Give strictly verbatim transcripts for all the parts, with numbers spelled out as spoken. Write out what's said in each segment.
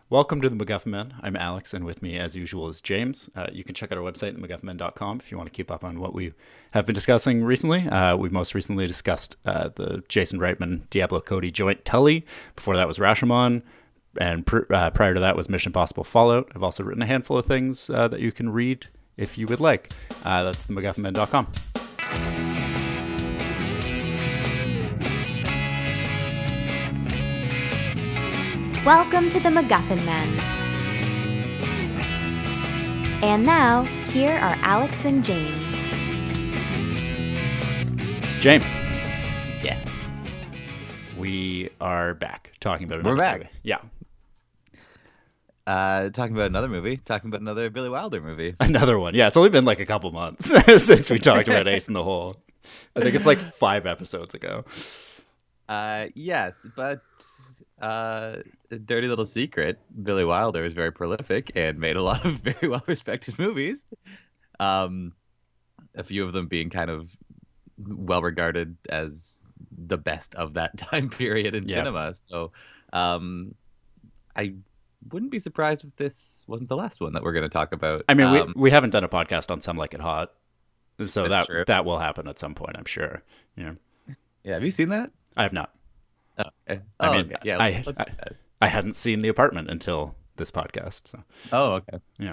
Welcome to the MacGuffin Men. I'm Alex, and with me, as usual, is James. Uh, you can check out our website, the macguffin men dot com, if you want to keep up on what we have been discussing recently. Uh, we most recently discussed uh, the Jason Reitman, Diablo Cody joint Tully. Before that was Rashomon, and pr- uh, prior to that was Mission Impossible Fallout. I've also written a handful of things uh, that you can read if you would like. Uh, that's the macguffin men dot com. Welcome to the MacGuffin Men. And now, here are Alex and James. James, Yes. we are back talking about We're another back. movie. Yeah, Uh, talking about another movie. Talking about another Billy Wilder movie. another one. Yeah, it's only been like a couple months since we talked about Ace in the Hole. I think it's like five episodes ago. Uh, yes, but uh, a dirty little secret. Billy Wilder is very prolific and made a lot of very well-respected movies. Um, a few of them being kind of well-regarded as the best of that time period in Yeah. cinema. So, um, I wouldn't be surprised if this wasn't the last one that we're going to talk about. I mean, Um, we we haven't done a podcast on Some Like It Hot, so That's that true. that will happen at some point, I'm sure. Yeah, yeah, have you seen that? I have not. Oh, okay. I Oh, mean, okay. yeah. I- let's I- do that. I hadn't seen The Apartment until this podcast. So Oh, okay. yeah.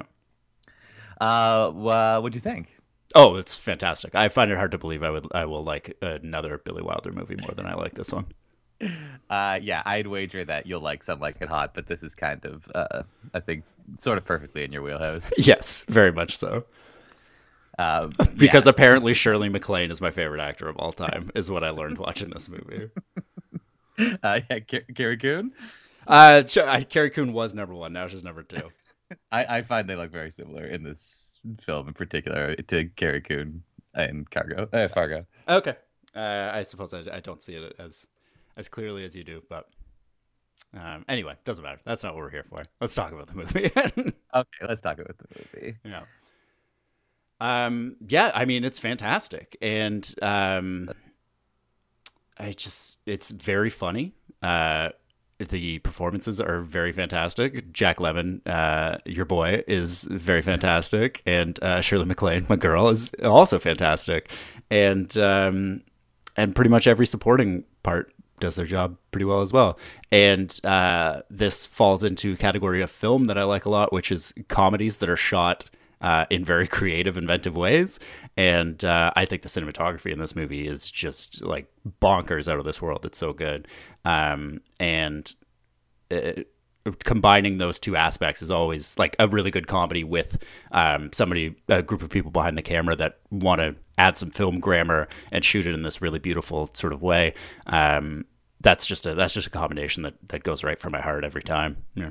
Uh, wha- what'd you think? Oh, it's fantastic. I find it hard to believe I would I will like another Billy Wilder movie more than I like this one. Uh, yeah, I'd wager that you'll like Some Like It Hot, but this is kind of, uh, I think, sort of perfectly in your wheelhouse. Yes, very much so. Um, Because yeah. apparently Shirley MacLaine is my favorite actor of all time, is what I learned watching this movie. uh, yeah, Car- Carrie Coon. Uh, sh- I- Carrie Coon was number one. Now she's number two. I, I find they look very similar in this film, in particular, to Carrie Coon and Cargo, uh, Fargo. Okay. Uh, I suppose I, I don't see it as as clearly as you do, but um, anyway, doesn't matter. That's not what we're here for. Let's talk about the movie. Okay, let's talk about the movie. yeah. Um. Yeah. I mean, it's fantastic, and um, I just it's very funny. Uh, the performances are very fantastic. Jack Lemmon, uh, your boy, is very fantastic, and uh, Shirley MacLaine, my girl, is also fantastic, and um, and pretty much every supporting part does their job pretty well as well. And uh, this falls into a category of film that I like a lot, which is comedies that are shot uh, in very creative, inventive ways. And uh, I think the cinematography in this movie is just like bonkers out of this world. It's so good. Um, and it, combining those two aspects is always like a really good comedy with um, somebody, a group of people behind the camera that want to add some film grammar and shoot it in this really beautiful sort of way. Um, that's just a that's just a combination that, that goes right for my heart every time. Yeah.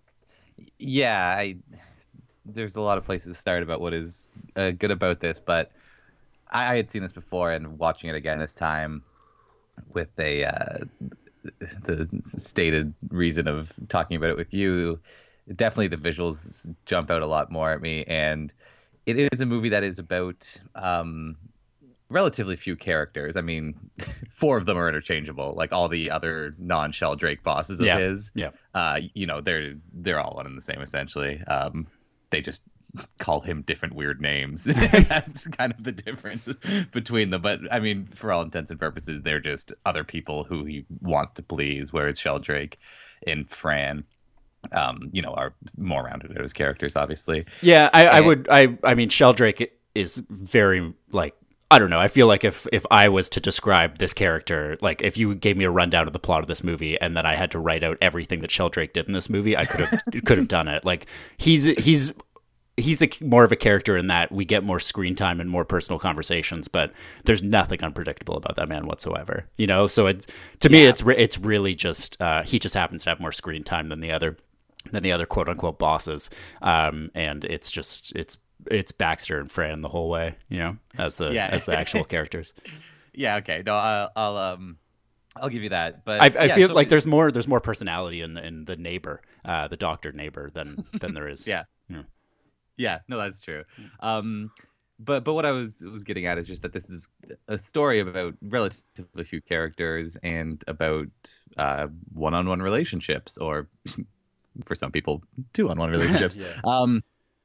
Yeah, I, there's a lot of places to start about what is uh, good about this, but I, I had seen this before, and watching it again this time with a uh, the stated reason of talking about it with you, definitely the visuals jump out a lot more at me, and it is a movie that is about um, relatively few characters. I mean, four of them are interchangeable, like all the other non-Sheldrake bosses of Yeah. his. Yeah. Uh, you know, they're they're all one and the same essentially. Um, they just call him different weird names. That's kind of the difference between them. But I mean, for all intents and purposes, they're just other people who he wants to please. Whereas Sheldrake and Fran, um, you know, are more rounded out as characters, obviously. Yeah, I, I And- would. I I mean, Sheldrake is very like I don't know. I feel like if if I was to describe this character, like if you gave me a rundown of the plot of this movie, and then I had to write out everything that Sheldrake did in this movie, I could have could have done it. Like he's he's he's a, more of a character in that we get more screen time and more personal conversations, but there's nothing unpredictable about that man whatsoever. You know, so it's to me, Yeah. it's re- it's really just uh, he just happens to have more screen time than the other than the other quote unquote bosses, um, and it's just it's it's Baxter and Fran the whole way, you know, as the Yeah. as the actual characters. Yeah. Okay. No, I'll, I'll um, I'll give you that. But I, I yeah, feel so like we- there's more there's more personality in in the neighbor, uh, the doctor neighbor than than there is. Yeah. Yeah. Yeah, no, that's true. Um, but but what I was was getting at is just that this is a story about relatively few characters and about uh, one-on-one relationships, or for some people, two on one relationships. Yeah. Um,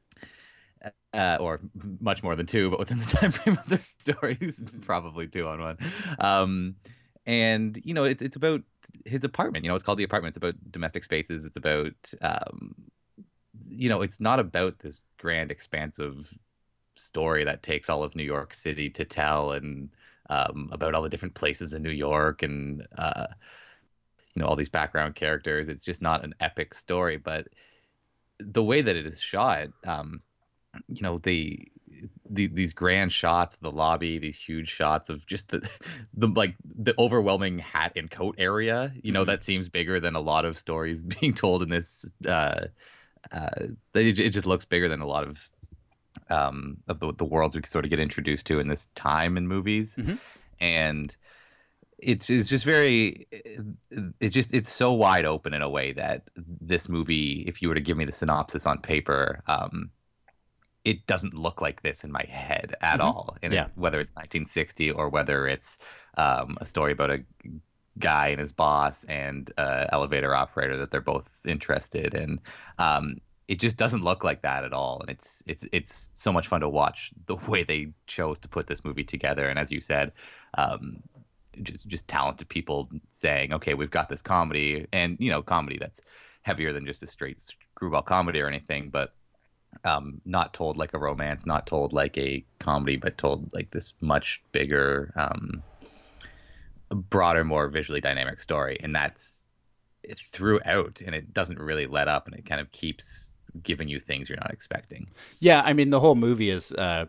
uh, or much more than two, but within the time frame of the stories, probably two on one. Um, and you know, it's it's about his apartment. You know, it's called The Apartment. It's about domestic spaces. It's about um, you know, it's not about this grand, expansive story that takes all of New York City to tell, and um, about all the different places in New York, and uh, you know, all these background characters. It's just not an epic story, but the way that it is shot, um, you know, the, the these grand shots of the lobby, these huge shots of just the the like the overwhelming hat and coat area, you know, mm-hmm. that seems bigger than a lot of stories being told in this. Uh, uh, it, it just looks bigger than a lot of um, of the, the worlds we sort of get introduced to in this time in movies, mm-hmm. and it's it's just very it just it's so wide open in a way that this movie, if you were to give me the synopsis on paper, um, it doesn't look like this in my head at mm-hmm. all. And yeah. it, whether it's nineteen sixty or whether it's um, a story about a guy and his boss and uh, elevator operator that they're both interested in, um, it just doesn't look like that at all. And it's it's it's so much fun to watch the way they chose to put this movie together. And as you said, um, just just talented people saying, okay, we've got this comedy, and you know, comedy that's heavier than just a straight screwball comedy or anything, but um, not told like a romance, not told like a comedy, but told like this much bigger, um, broader, more visually dynamic story. And that's throughout, and it doesn't really let up, and it kind of keeps giving you things you're not expecting. Yeah, I mean, the whole movie is uh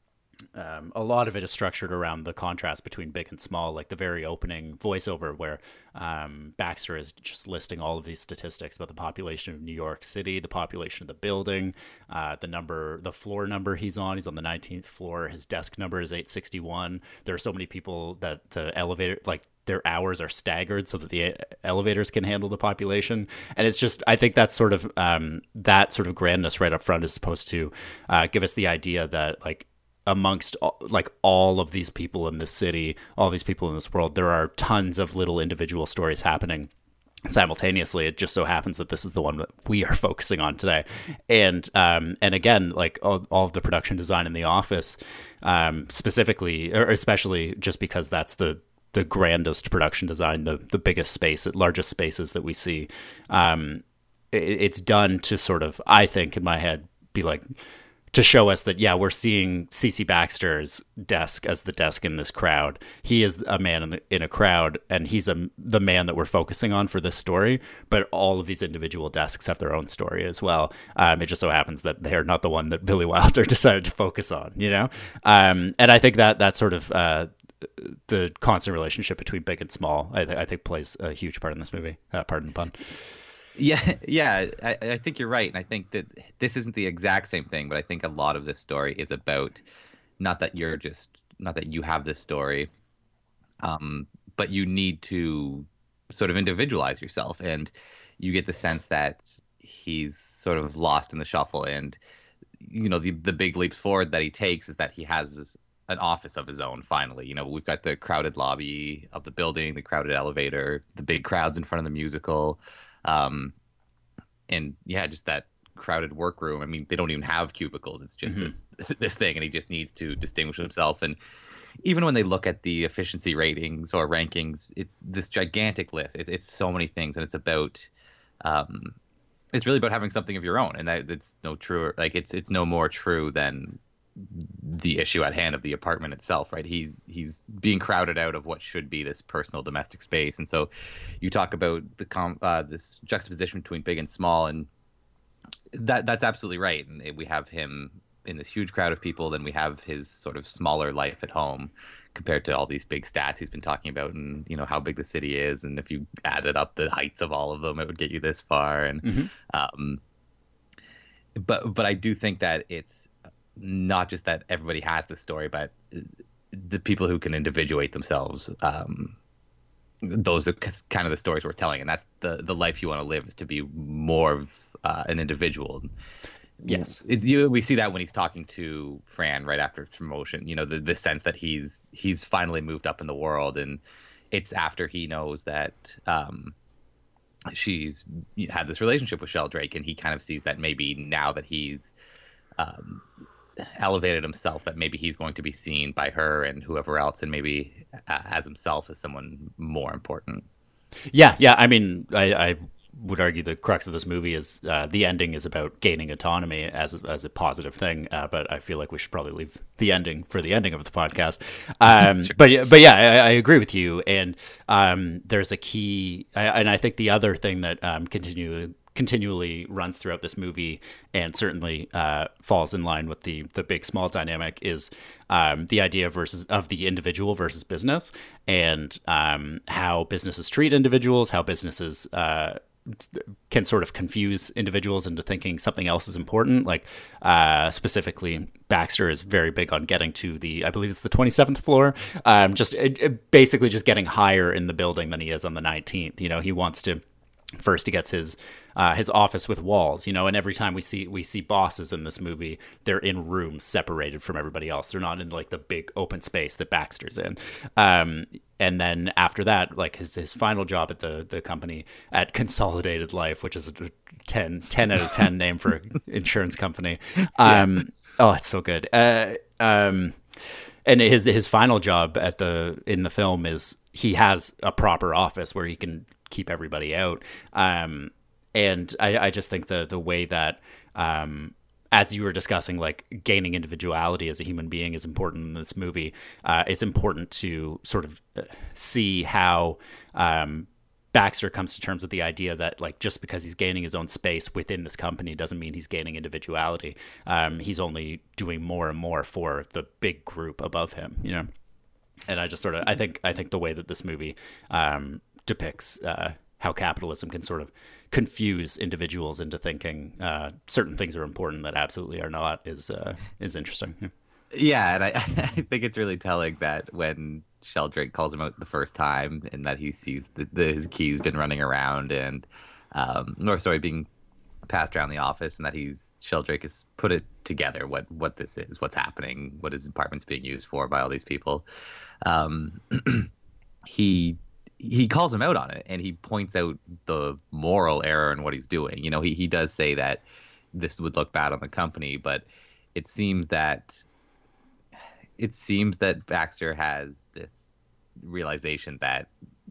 Um, a lot of it is structured around the contrast between big and small, like the very opening voiceover where um, Baxter is just listing all of these statistics about the population of New York City, the population of the building, uh, the number, the floor number he's on. He's on the nineteenth floor. His desk number is eight sixty-one. There are so many people that the elevator, like their hours are staggered so that the elevators can handle the population. And it's just, I think that's sort of, um, that sort of grandness right up front is supposed to uh, give us the idea that like, amongst all, like all of these people in this city, all these people in this world, there are tons of little individual stories happening simultaneously. It just so happens that this is the one that we are focusing on today. And um, and again, like all, all of the production design in The Office, um, specifically, or especially just because that's the the grandest production design, the the biggest space, largest spaces that we see. Um, it, it's done to sort of, I think in my head, be like, to show us that, yeah, we're seeing C C Baxter's desk as the desk in this crowd. He is a man in, the, in a crowd, and he's a, the man that we're focusing on for this story. But all of these individual desks have their own story as well. Um, it just so happens that they're not the one that Billy Wilder decided to focus on, you know? Um, and I think that that sort of uh, the constant relationship between big and small, I, th- I think plays a huge part in this movie. Uh, pardon the pun. Yeah, yeah, I, I think you're right. And I think that this isn't the exact same thing, but I think a lot of this story is about not that you're just, not that you have this story, um, but you need to sort of individualize yourself. And you get the sense that he's sort of lost in the shuffle. And, you know, the, the big leaps forward that he takes is that he has this, an office of his own, finally. You know, we've got the crowded lobby of the building, the crowded elevator, the big crowds in front of the musical. Um, and yeah, just that crowded workroom. I mean, they don't even have cubicles. It's just mm-hmm. this this thing, and he just needs to distinguish himself. And even when they look at the efficiency ratings or rankings, it's this gigantic list. It, it's so many things, and it's about, um, it's really about having something of your own, and that it's no truer. Like it's it's no more true than the issue at hand of the apartment itself, right? He's he's being crowded out of what should be this personal domestic space. And so you talk about the com uh, this juxtaposition between big and small, and that that's absolutely right. And we have him in this huge crowd of people, then we have his sort of smaller life at home compared to all these big stats he's been talking about, and you know how big the city is, and if you added up the heights of all of them, it would get you this far. And mm-hmm. um but but I do think that it's not just that everybody has this story, but the people who can individuate themselves, um, those are kind of the stories we're telling. And that's the, the life you want to live, is to be more of uh, an individual. Yes. It, you, we see that when he's talking to Fran right after promotion, you know, the, the sense that he's, he's finally moved up in the world. And it's after he knows that, um, she's had this relationship with Sheldrake, and he kind of sees that maybe now that he's um, elevated himself, that maybe he's going to be seen by her and whoever else, and maybe uh, as himself as someone more important. Yeah, yeah. I mean, I, I would argue the crux of this movie is uh, the ending is about gaining autonomy as a, as a positive thing, uh, but I feel like we should probably leave the ending for the ending of the podcast. Um, Sure. But but yeah, I, I agree with you. And um, there's a key, I, and I think the other thing that um, continually continually runs throughout this movie, and certainly uh, falls in line with the the big small dynamic, is um, the idea versus of the individual versus business, and um, how businesses treat individuals, how businesses uh, can sort of confuse individuals into thinking something else is important. Like uh, specifically, Baxter is very big on getting to the, I believe it's the twenty-seventh floor, um, just it, it basically just getting higher in the building than he is on the nineteenth. You know, he wants to. First, he gets his uh, his office with walls, you know, and every time we see we see bosses in this movie, they're in rooms separated from everybody else. They're not in like the big open space that Baxter's in. Um, and then after that, like his his final job at the the company at Consolidated Life, which is a ten, ten out of ten name for an insurance company. Um, yeah. Oh, it's so good. Uh, um, and his his final job at the in the film is he has a proper office where he can keep everybody out. Um, and I, I just think the the way that, um, as you were discussing, like gaining individuality as a human being is important in this movie. Uh, it's important to sort of see how um, Baxter comes to terms with the idea that, like, just because he's gaining his own space within this company doesn't mean he's gaining individuality. Um, he's only doing more and more for the big group above him, you know? And I just sort of, I think, I think the way that this movie, um, depicts uh, how capitalism can sort of confuse individuals into thinking uh, certain things are important that absolutely are not is uh, is interesting. Yeah, yeah and I, I think it's really telling that when Sheldrake calls him out the first time, and that he sees the, the, his keys been running around and um, or sorry being passed around the office, and that he's Sheldrake has put it together what what this is, what's happening, what his apartment's being used for by all these people. Um, he. He calls him out on it, and he points out the moral error in what he's doing. You know, he, he does say that this would look bad on the company, but it seems that it seems that Baxter has this realization that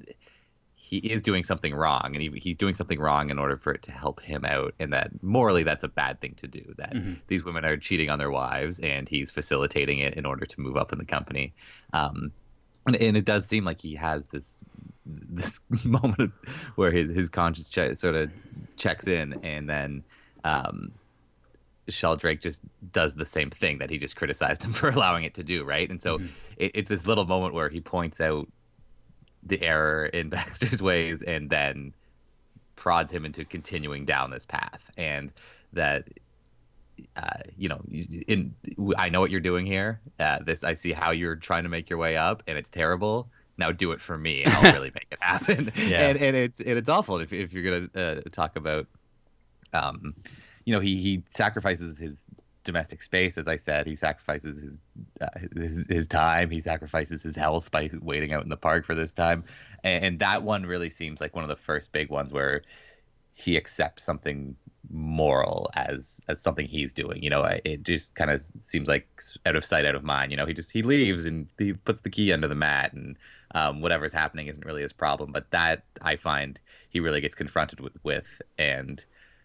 he is doing something wrong, and he, he's doing something wrong in order for it to help him out, and that morally that's a bad thing to do, that mm-hmm. these women are cheating on their wives, and he's facilitating it in order to move up in the company. Um, and, and it does seem like he has this this moment where his, his conscience che- sort of checks in, and then um, Sheldrake just does the same thing that he just criticized him for allowing it to do, right? And so mm-hmm. it, it's this little moment where he points out the error in Baxter's ways, and then prods him into continuing down this path. And that, uh, you know, in I know what you're doing here. Uh, this I see how you're trying to make your way up, and it's terrible. Now do it for me, and I'll really make it happen. yeah. And and it's and it's awful if if you're gonna uh, talk about, um, you know, he he sacrifices his domestic space, as I said. He sacrifices his, uh, his his time. He sacrifices his health by waiting out in the park for this time, and, and that one really seems like one of the first big ones where he accepts something moral as as something he's doing. You know, it just kind of seems like out of sight, out of mind. You know, he just he leaves and he puts the key under the mat, and um, whatever's happening isn't really his problem. But that I find he really gets confronted with, with and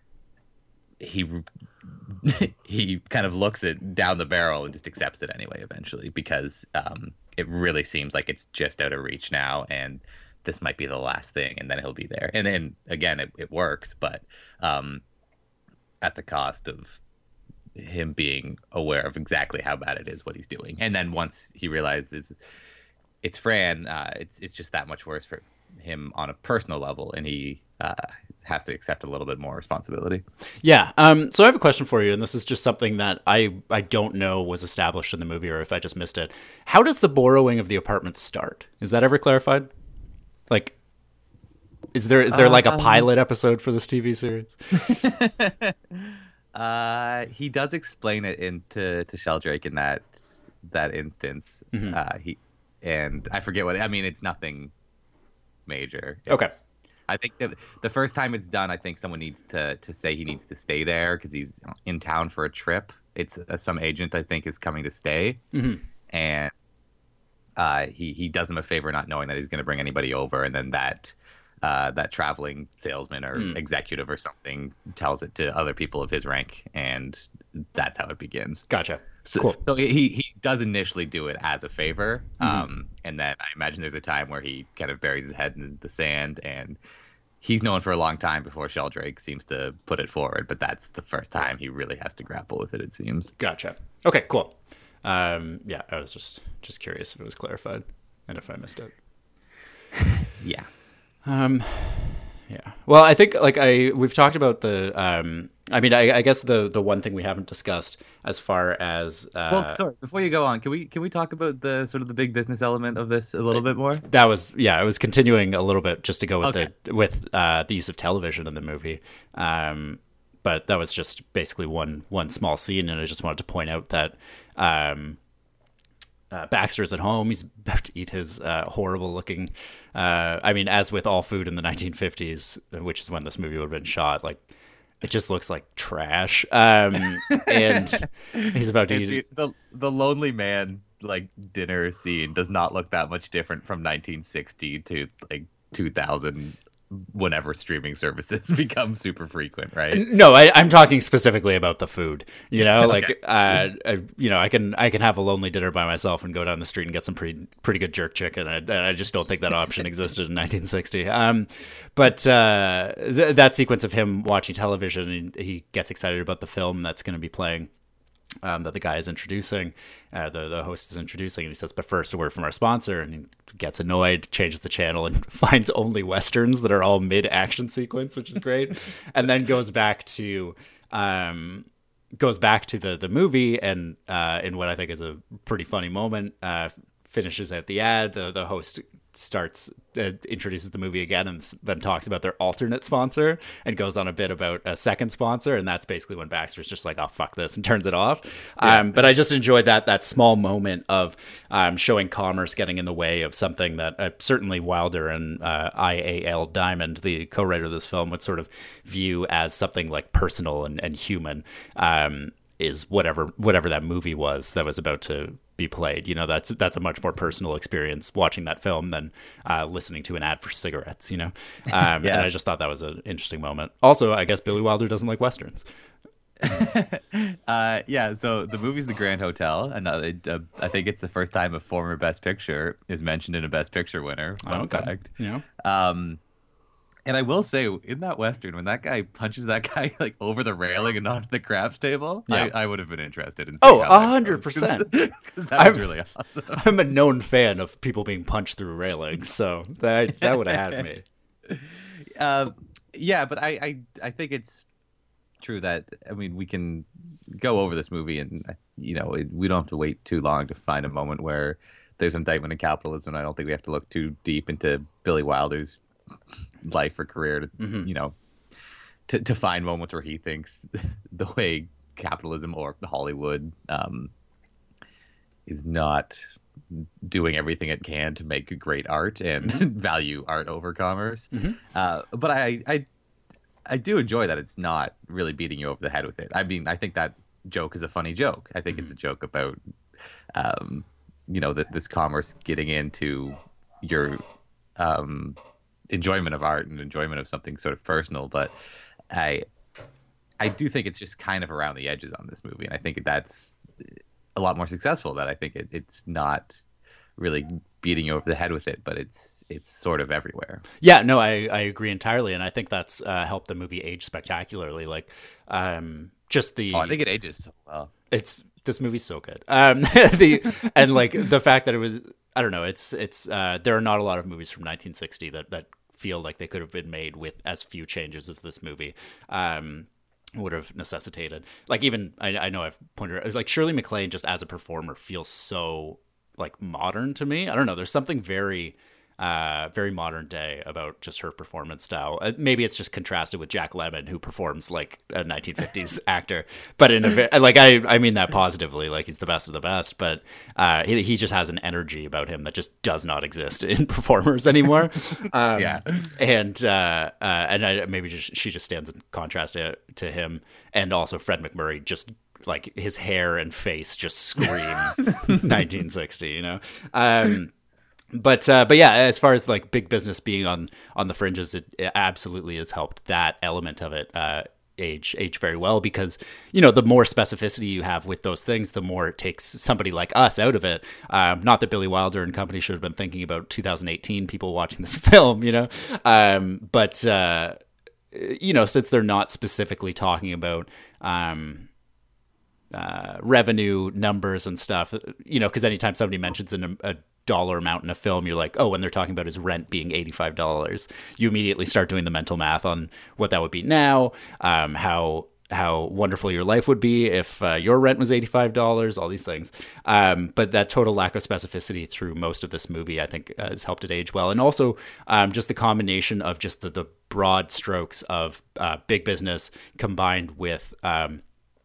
he he kind of looks it down the barrel and just accepts it anyway eventually, because um, it really seems like it's just out of reach now, and this might be the last thing, and then he'll be there. And then again, it, it works, but um, at the cost of him being aware of exactly how bad it is what he's doing. And then once he realizes it's Fran, uh, it's it's just that much worse for him on a personal level, and he uh, has to accept a little bit more responsibility. Yeah. Um, so I have a question for you, and this is just something that I, I don't know was established in the movie, or if I just missed it. How does the borrowing of the apartment start? Is that ever clarified? Like, is there is there like a pilot episode for this T V series? uh, he does explain it into to Sheldrake in that that instance. Mm-hmm. Uh, he and I forget what I mean. It's nothing major. It's, okay. I think that the first time it's done, I think someone needs to to say he needs to stay there because he's in town for a trip. It's uh, some agent I think is coming to stay, Mm-hmm. and uh, he he does him a favor not knowing that he's going to bring anybody over, and then that uh, that traveling salesman or Mm. executive or something tells it to other people of his rank, and that's how it begins. Gotcha. So, Cool. so he he does initially do it as a favor, Mhm. um, and then I imagine there's a time where he kind of buries his head in the sand, and he's known for a long time before Sheldrake seems to put it forward. But that's the first time he really has to grapple with it. It seems. Gotcha. Okay, cool. Um, yeah, I was just just curious if it was clarified and if I missed it. Yeah. Um, yeah. Well, I think like I we've talked about the. Um, I mean, I, I guess the the one thing we haven't discussed as far as uh, Well, sorry. Before you go on, can we can we talk about the sort of the big business element of this a little bit more? that was yeah, I was continuing a little bit just to go with Okay. the with uh, the use of television in the movie. Um, but that was just basically one one small scene, and I just wanted to point out that. Um, Uh, Baxter's at home. He's about to eat his uh, horrible looking. Uh, I mean, as with all food in the nineteen fifties, which is when this movie would have been shot, like it just looks like trash. Um, and he's about to And eat the, it. the the lonely man like dinner scene does not look that much different from nineteen sixty to like two thousand, whenever streaming services become super frequent, right? No, I, I'm talking specifically about the food. You know, like Okay. uh, I, you know, I can I can have a lonely dinner by myself and go down the street and get some pretty pretty good jerk chicken. And I, I just don't think that option existed in nineteen sixty. Um, but uh, th- that sequence of him watching television, and he gets excited about the film that's going to be playing. Um, that the guy is introducing, uh, the the host is introducing, and he says, "But first, a word from our sponsor." And he gets annoyed, changes the channel, and finds only westerns that are all mid action sequence, which is great. And then goes back to um, goes back to the the movie, and uh, in what I think is a pretty funny moment, uh, finishes out the ad. The the host starts uh, introduces the movie again and then talks about their alternate sponsor and goes on a bit about a second sponsor, and that's basically when Baxter's just like, oh fuck this, and turns it off. Yeah. Um, but I just enjoyed that that small moment of um, showing commerce getting in the way of something that uh, certainly Wilder and uh, I A L Diamond, the co-writer of this film, would sort of view as something like personal and, and human. Um, is whatever whatever that movie was that was about to be played. You know, that's that's a much more personal experience watching that film than uh, listening to an ad for cigarettes, you know? Um, Yeah. And I just thought that was an interesting moment. Also, I guess Billy Wilder doesn't like Westerns. uh, yeah, so the movie's The Grand Hotel. Another, uh, I think it's the first time a former Best Picture is mentioned in a Best Picture winner. Fun Oh, okay. fact. Yeah. Um, and I will say, in that Western, when that guy punches that guy like over the railing and onto the craps table, Yeah. I, I would have been interested in seeing Oh, how that one hundred goes, percent. 'cause that I'm- was really awesome. I'm a known fan of people being punched through railings, so that that would have had me. Uh, yeah, but I, I I think it's true that, I mean, we can go over this movie and, you know, it, we don't have to wait too long to find a moment where there's indictment of capitalism. I don't think we have to look too deep into Billy Wilder's life or career to, Mhm. you know, to, to find moments where he thinks the way capitalism or Hollywood um, is not doing everything it can to make great art and value art over commerce. Mhm. Uh, but I, I, I do enjoy that it's not really beating you over the head with it. I mean, I think that joke is a funny joke. I think it's a joke about, um, you know, that this commerce getting into your um, enjoyment of art and enjoyment of something sort of personal. But I, I do think it's just kind of around the edges on this movie, and I think that's a lot more successful. That I think it, it's not really beating you over the head with it, but it's it's sort of everywhere. Yeah, no, I, I agree entirely, and I think that's uh, helped the movie age spectacularly. Like, um, just the Oh, I think it ages so well. it's this movie's so good. Um, the and like the fact that it was, I don't know, it's it's uh, there are not a lot of movies from nineteen sixty that that feel like they could have been made with as few changes as this movie. Um, would have necessitated. Like, even I, I know I've pointed out, like Shirley MacLaine just as a performer feels so like modern to me. I don't know. There's something very uh, very modern day about just her performance style. Uh, maybe it's just contrasted with Jack Lemmon, who performs like a nineteen fifties actor, but in a ve- like I I mean that positively, like he's the best of the best. But uh, he he just has an energy about him that just does not exist in performers anymore. Um, Yeah. and uh, uh, and I, maybe just she just stands in contrast to to him, and also Fred MacMurray, just like his hair and face just scream nineteen sixty, you know. Um, But uh, but yeah, as far as like big business being on on the fringes, it, it absolutely has helped that element of it uh, age age very well, because you know the more specificity you have with those things, the more it takes somebody like us out of it. Um, not that Billy Wilder and company should have been thinking about two thousand eighteen people watching this film, you know, um, but uh, you know, since they're not specifically talking about um, uh, revenue numbers and stuff, you know, because anytime somebody mentions an, a dollar amount in a film, you're like, oh, when they're talking about his rent being eighty-five dollars, you immediately start doing the mental math on what that would be now, um, how how wonderful your life would be if uh, your rent was eighty-five dollars, all these things. Um, but that total lack of specificity through most of this movie, I think, uh, has helped it age well. And also um, just the combination of just the, the broad strokes of uh, big business combined with um,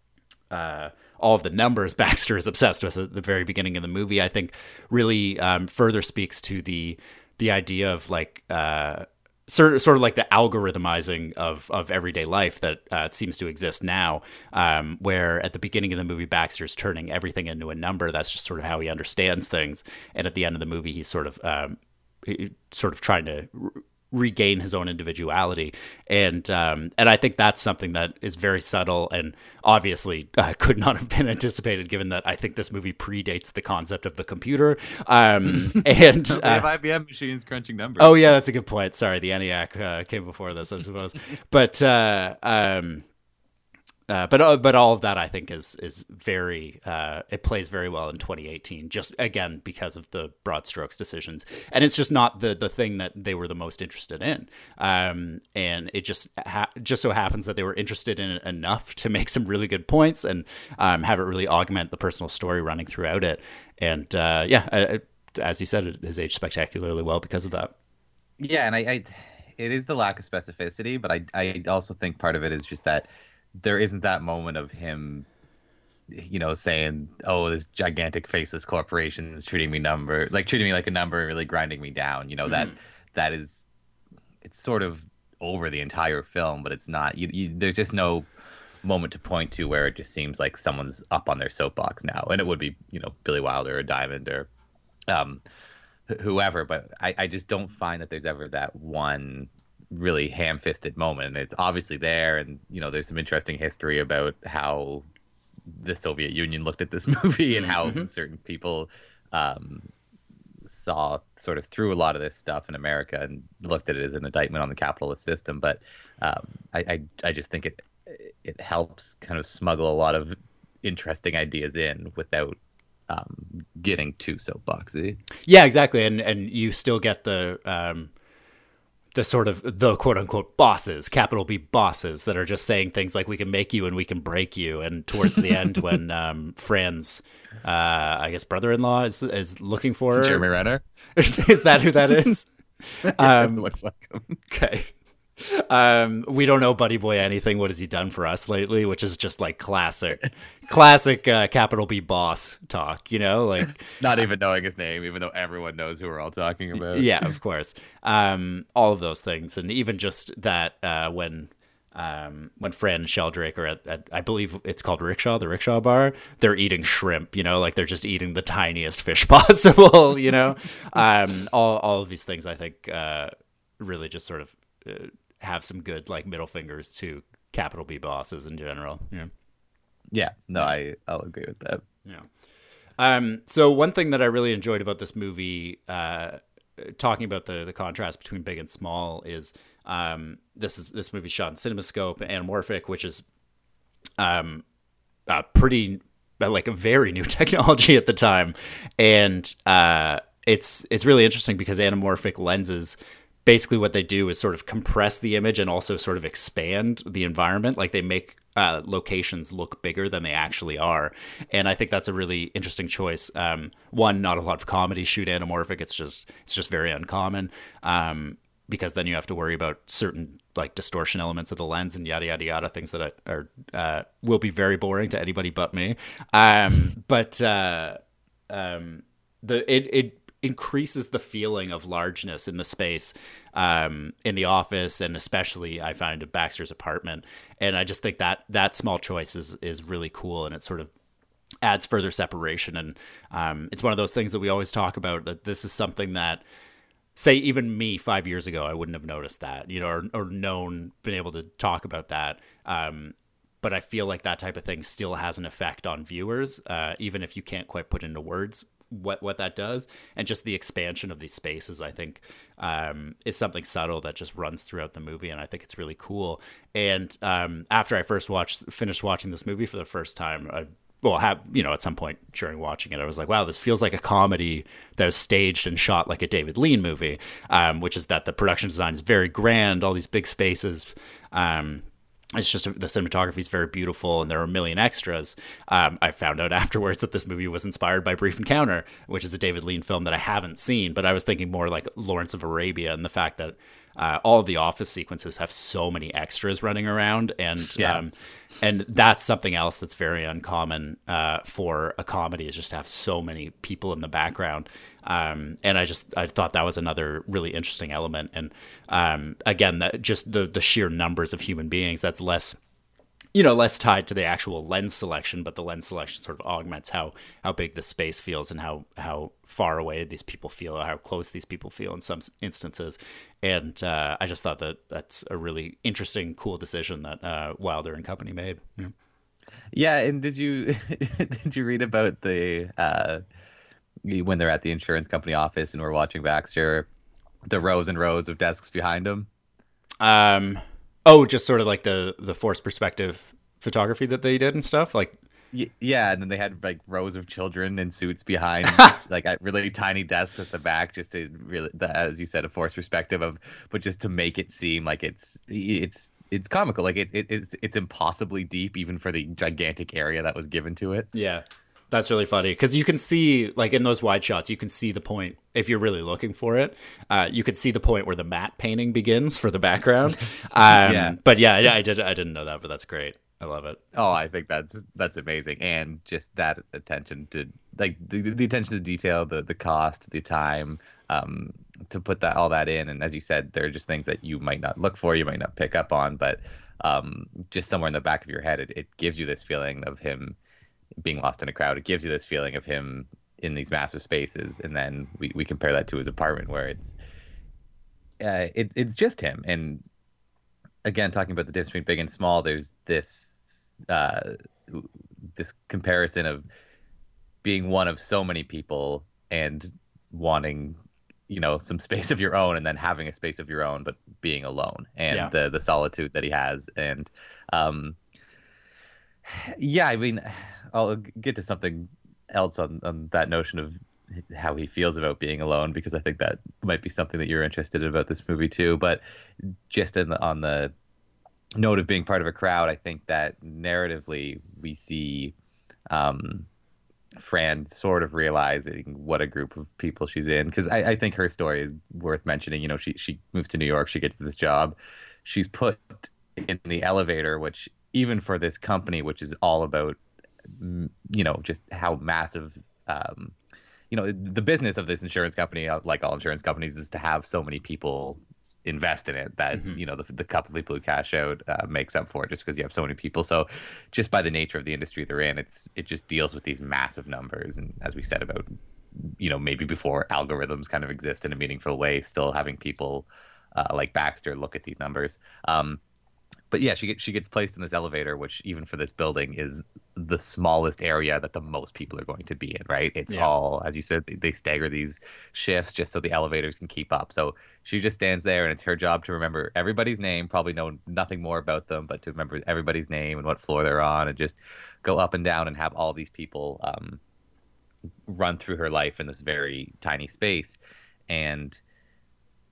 uh, all of the numbers Baxter is obsessed with at the very beginning of the movie, I think really um, further speaks to the the idea of like uh, sort, sort of like the algorithmizing of, of everyday life that uh, seems to exist now, um, where at the beginning of the movie, Baxter's turning everything into a number. That's just sort of how he understands things. And at the end of the movie, he's sort of um, he, sort of trying to r- regain his own individuality, and um, and I think that's something that is very subtle and obviously uh, could not have been anticipated, given that I think this movie predates the concept of the computer. Um, and They uh, have I B M machines crunching numbers. oh yeah, that's a good point. Sorry, the ENIAC uh, came before this, I suppose. But uh, um, Uh, but uh, but all of that, I think, is is very uh, it plays very well in twenty eighteen. Just again because of the broad strokes decisions, and it's just not the the thing that they were the most interested in. Um, and it just ha- just so happens that they were interested in it enough to make some really good points and um, have it really augment the personal story running throughout it. And uh, yeah, I, as you said, it has aged spectacularly well because of that. Yeah, and I, I it is the lack of specificity, but I I also think part of it is just that there isn't that moment of him, you know, saying, "Oh, this gigantic faceless corporation is treating me number like treating me like a number, really grinding me down." You know, mm-hmm. that that is, it's sort of over the entire film, but it's not. You, you, there's just no moment to point to where it just seems like someone's up on their soapbox now, and it would be, you know, Billy Wilder or Diamond or um, whoever. But I, I just don't find that there's ever that one really ham-fisted moment. And it's obviously there, and you know there's some interesting history about how the Soviet Union looked at this movie and how mm-hmm. certain people um saw sort of through a lot of this stuff in America and looked at it as an indictment on the capitalist system. But um I I, I just think it it helps kind of smuggle a lot of interesting ideas in without um getting too soapboxy. Yeah, exactly. And and you still get the um the sort of the quote unquote bosses, capital B bosses, that are just saying things like, we can make you and we can break you. And towards the end, when um, Fran's, uh, I guess, brother-in-law is is looking for her. Jeremy Renner. Is that who that is? um, looks like him. Okay. Um, we don't know Buddy Boy anything. What has he done for us lately? Which is just like classic, classic uh, capital B boss talk, you know, like not even knowing his name, even though everyone knows who we're all talking about. Yeah, of course. Um, all of those things. And even just that uh, when um, when Fran and Sheldrake are at, at, I believe it's called Rickshaw, the Rickshaw Bar, they're eating shrimp, you know, like they're just eating the tiniest fish possible, you know. um, all, all of these things, I think, uh, really just sort of uh, have some good like middle fingers to capital B bosses in general. Yeah. Yeah. No, I, I'll agree with that. Yeah. Um, so one thing that I really enjoyed about this movie, uh, talking about the, the contrast between big and small, is um, this is this movie shot in CinemaScope anamorphic, which is um, a pretty like a very new technology at the time, and uh, it's it's really interesting because anamorphic lenses basically what they do is sort of compress the image and also sort of expand the environment. Like they make uh, locations look bigger than they actually are. And I think that's a really interesting choice. Um, one, not a lot of comedies shoot anamorphic. It's just, it's just very uncommon. Um, because then you have to worry about certain like distortion elements of the lens and yada, yada, yada, things that are, uh, will be very boring to anybody but me. Um, but, uh, um, the, it, it increases the feeling of largeness in the space, um, in the office, and especially I find in Baxter's apartment. And I just think that that small choice is, is really cool. And it sort of adds further separation. And, um, it's one of those things that we always talk about, that this is something that, say, even me five years ago, I wouldn't have noticed that, you know, or, or known, been able to talk about that. Um, but I feel like that type of thing still has an effect on viewers, uh, even if you can't quite put into words what, what that does. And just the expansion of these spaces, I think, um, is something subtle that just runs throughout the movie. And I think it's really cool. And um, after I first watched, finished watching this movie for the first time, I well, have, you know, at some point during watching it, I was like, wow, this feels like a comedy that was staged and shot like a David Lean movie, um, which is that the production design is very grand, all these big spaces. Um, it's just, the cinematography is very beautiful, and there are a million extras. Um, I found out afterwards that this movie was inspired by Brief Encounter, which is a David Lean film that I haven't seen, but I was thinking more like Lawrence of Arabia, and the fact that uh, all of the office sequences have so many extras running around, and yeah. um, And that's something else that's very uncommon uh, for a comedy, is just to have so many people in the background. Um, and I just I thought that was another really interesting element. And um, again, that just the the sheer numbers of human beings, that's less, you know, less tied to the actual lens selection, but the lens selection sort of augments how how big the space feels and how how far away these people feel, or how close these people feel in some instances. And uh, I just thought that that's a really interesting, cool decision that uh, Wilder and company made. Yeah. Yeah, and did you did you read about the uh, when they're at the insurance company office and we're watching Baxter, the rows and rows of desks behind him? Um. Oh, just sort of like the the forced perspective photography that they did and stuff, like. Yeah, and then they had like rows of children in suits behind, like at really tiny desks at the back, just to really, as you said, a forced perspective of, but just to make it seem like it's it's it's comical, like it, it it's it's impossibly deep even for the gigantic area that was given to it. Yeah, that's really funny, because you can see, like in those wide shots, you can see the point if you're really looking for it. Uh, you could see the point where the matte painting begins for the background. Um, yeah, but yeah, yeah, I did I didn't know that, but that's great. I love it. Oh, I think that's that's amazing, and just that attention to like the, the attention to detail, the the cost, the time, um, to put that all that in. And as you said, there are just things that you might not look for, you might not pick up on, but um, just somewhere in the back of your head, it, it gives you this feeling of him being lost in a crowd. It gives you this feeling of him in these massive spaces, and then we, we compare that to his apartment, where it's uh, it, it's just him. And again, talking about the difference between big and small, there's this uh, this comparison of being one of so many people and wanting, you know, some space of your own, and then having a space of your own, but being alone, and yeah. the the solitude that he has. And um, yeah, I mean, I'll get to something else on, on that notion of how he feels about being alone, because I think that might be something that you're interested in about this movie too. But just in the, on the note of being part of a crowd, I think that narratively we see um, Fran sort of realizing what a group of people she's in, because I, I think her story is worth mentioning. You know, she she moves to New York, she gets this job, she's put in the elevator, which even for this company, which is all about, you know, just how massive, um, you know, the business of this insurance company, like all insurance companies, is to have so many people invest in it that, mm-hmm. you know, the, the couple of people who cash out uh, makes up for it, just because you have so many people. So just by the nature of the industry they're in, it's it just deals with these massive numbers. And as we said about, you know, maybe before algorithms kind of exist in a meaningful way, still having people uh, like Baxter look at these numbers. Um, But yeah, she gets she gets placed in this elevator, which even for this building is the smallest area that the most people are going to be in, right? It's yeah. all, as you said, they stagger these shifts just so the elevators can keep up. So she just stands there, and it's her job to remember everybody's name, probably know nothing more about them, but to remember everybody's name and what floor they're on, and just go up and down and have all these people um, run through her life in this very tiny space. And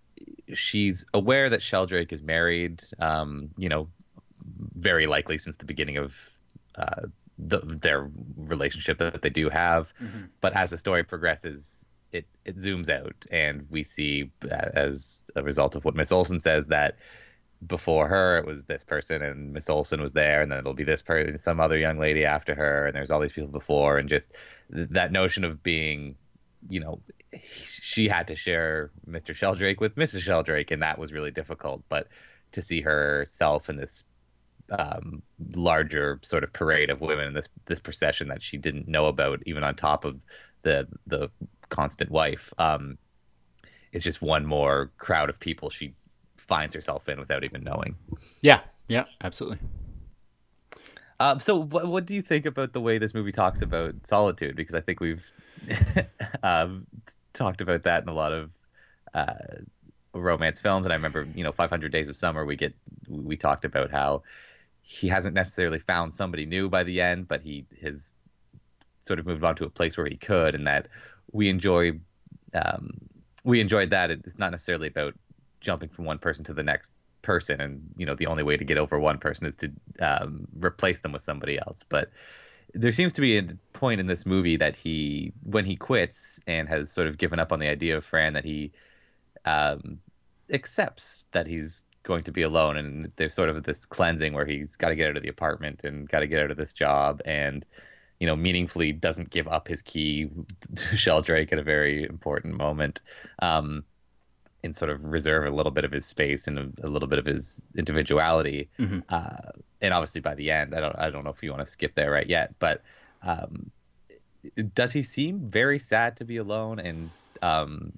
she's aware that Sheldrake is married, um, you know, very likely since the beginning of uh, the, their relationship that they do have. Mm-hmm. But as the story progresses, it, it zooms out, and we see, uh, as a result of what Miss Olsen says, that before her it was this person, and Miss Olsen was there, and then it'll be this person, some other young lady after her, and there's all these people before, and just th- that notion of being, you know, she had to share Mister Sheldrake with Missus Sheldrake, and that was really difficult. But to see herself in this um, larger sort of parade of women, this this procession that she didn't know about, even on top of the the constant wife, um, is just one more crowd of people she finds herself in without even knowing. Yeah, yeah, absolutely. Um, so what, what do you think about the way this movie talks about solitude? Because I think we've um, talked about that in a lot of uh, romance films. And I remember, you know, five hundred Days of Summer, we get, we talked about how he hasn't necessarily found somebody new by the end, but he has sort of moved on to a place where he could, and that we enjoy, um, we enjoyed that. It's not necessarily about jumping from one person to the next person, and you know the only way to get over one person is to um, replace them with somebody else. But there seems to be a point in this movie that he, when he quits and has sort of given up on the idea of Fran, that he um, accepts that he's going to be alone, and there's sort of this cleansing where he's got to get out of the apartment and got to get out of this job, and you know meaningfully doesn't give up his key to Sheldrake at a very important moment. Um, and sort of reserve a little bit of his space and a, a little bit of his individuality. Mm-hmm. Uh, and obviously by the end, I don't, I don't know if you want to skip there right yet, but um, does he seem very sad to be alone? And um,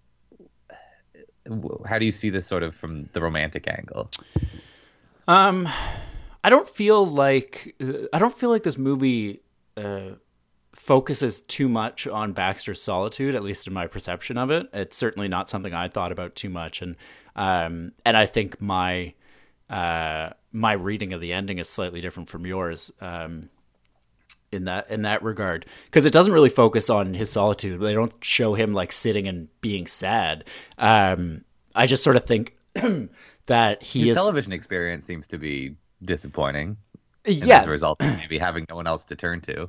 how do you see this sort of from the romantic angle? Um, I don't feel like, I don't feel like this movie uh, focuses too much on Baxter's solitude, at least in my perception of it. It's certainly not something I thought about too much, and um, and I think my uh, my reading of the ending is slightly different from yours um, in that in that regard, because it doesn't really focus on his solitude. They don't show him like sitting and being sad. Um, I just sort of think that he his is television experience seems to be disappointing. Yeah, as a result of maybe having no one else to turn to.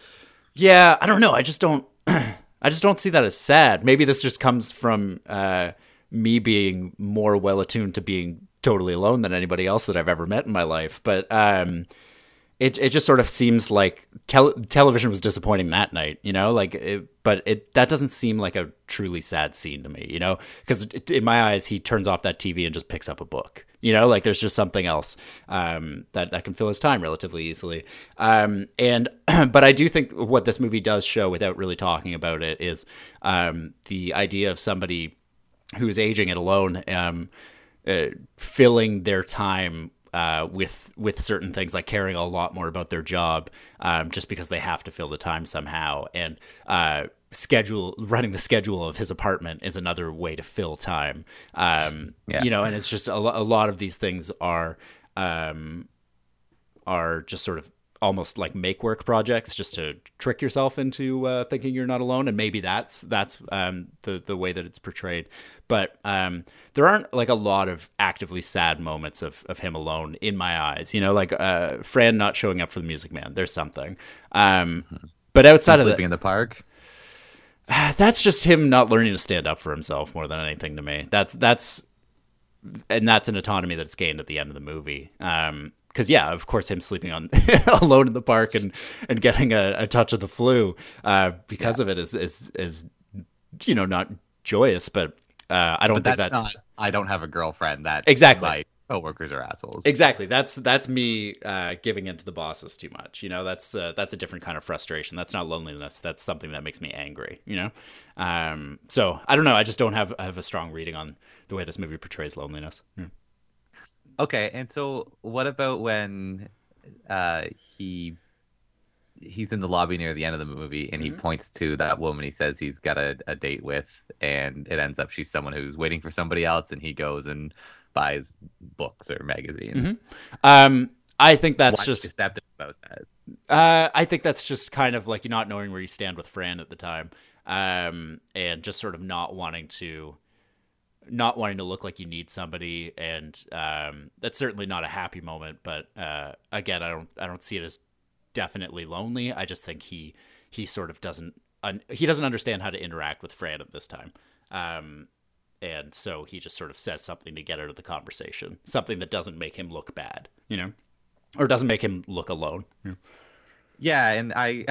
Yeah, I don't know. I just don't. I just don't see that as sad. Maybe this just comes from uh, me being more well attuned to being totally alone than anybody else that I've ever met in my life. But um, it it just sort of seems like tel- television was disappointing that night, you know. Like, it, but it that doesn't seem like a truly sad scene to me, you know. Because in my eyes, he turns off that T V and just picks up a book. You know, like there's just something else um, that that can fill his time relatively easily. Um, and but I do think what this movie does show, without really talking about it, is um, the idea of somebody who is aging and alone, um, uh, filling their time uh, with with certain things, like caring a lot more about their job, um, just because they have to fill the time somehow. And uh, schedule running the schedule of his apartment is another way to fill time. Um, yeah. You know, and it's just a, a lot of these things are um, are just sort of almost like make work projects, just to trick yourself into uh, thinking you're not alone. And maybe that's that's um, the the way that it's portrayed. But um, there aren't like a lot of actively sad moments of of him alone in my eyes. You know, like uh, Fran not showing up for the Music Man. There's something. Um, mm-hmm. But outside of sleeping in the park. That's just him not learning to stand up for himself more than anything to me. That's that's and that's an autonomy that's gained at the end of the movie. Um, because yeah, of course, him sleeping on alone in the park and, and getting a, a touch of the flu uh, because yeah. of it is, is is you know not joyous. But uh, I don't but think that's, that's not. I don't have a girlfriend. That exactly. My coworkers are assholes. Exactly. That's that's me uh, giving in to the bosses too much. You know, that's uh, that's a different kind of frustration. That's not loneliness. That's something that makes me angry. You know, um, so I don't know. I just don't have have a strong reading on the way this movie portrays loneliness. Hmm. Okay, and so what about when uh, he he's in the lobby near the end of the movie and mm-hmm. he points to that woman he says he's got a, a date with, and it ends up she's someone who's waiting for somebody else, and he goes and buys books or magazines. Mm-hmm. Um, I think that's Why just deceptive about that. Uh, I think that's just kind of like not knowing where you stand with Fran at the time, um, and just sort of not wanting to not wanting to look like you need somebody, and um, that's certainly not a happy moment. But uh, again, I don't I don't see it as definitely lonely. I just think he he sort of doesn't un- he doesn't understand how to interact with Fran at this time, um, and so he just sort of says something to get out of the conversation, something that doesn't make him look bad, you know, or doesn't make him look alone. You know? Yeah, and I,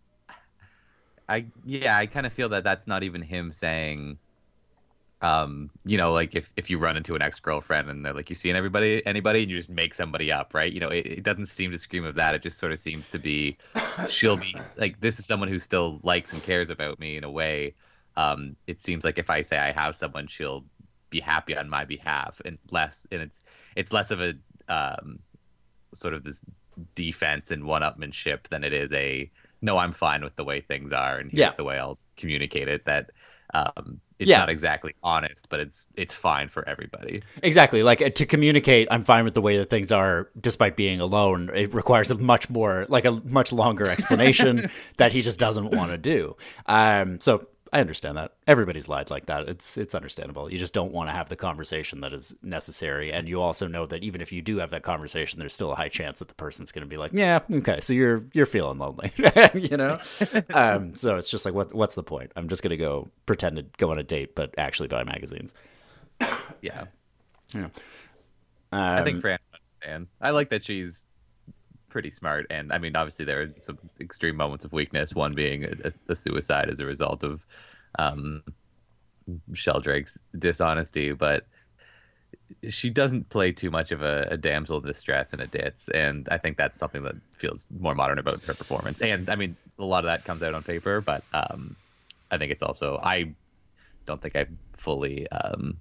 I yeah, I kind of feel that that's not even him saying. Um, you know, like if, if you run into an ex-girlfriend and they're like, you seeing everybody, anybody, and you just make somebody up, right? You know, it, it doesn't seem to scream of that. It just sort of seems to be, she'll be like, this is someone who still likes and cares about me in a way. Um, it seems like if I say I have someone, she'll be happy on my behalf, and less, and it's, it's less of a, um, sort of this defense and one-upmanship than it is a, no, I'm fine with the way things are, and here's Yeah. the way I'll communicate it. That, um, it's Yeah. not exactly honest, but it's it's fine for everybody. Exactly. Like uh, to communicate, I'm fine with the way that things are, despite being alone. It requires a much more, like a much longer explanation that he just doesn't want to do. Um, so I understand that. Everybody's lied like that. It's it's understandable. You just don't want to have the conversation that is necessary, and you also know that even if you do have that conversation, there's still a high chance that the person's going to be like, "Yeah, okay, so you're you're feeling lonely," you know. um, so it's just like, what what's the point? I'm just going to go pretend to go on a date, but actually buy magazines. Yeah, Yeah. Um, I think Fran would understand. I like that she's pretty smart, and I mean, obviously there are some extreme moments of weakness. One being a, a suicide as a result of um, Sheldrake's dishonesty, but she doesn't play too much of a, a damsel in distress in a ditz, and I think that's something that feels more modern about her performance. And I mean, a lot of that comes out on paper, but um, I think it's also, I don't think I fully, um,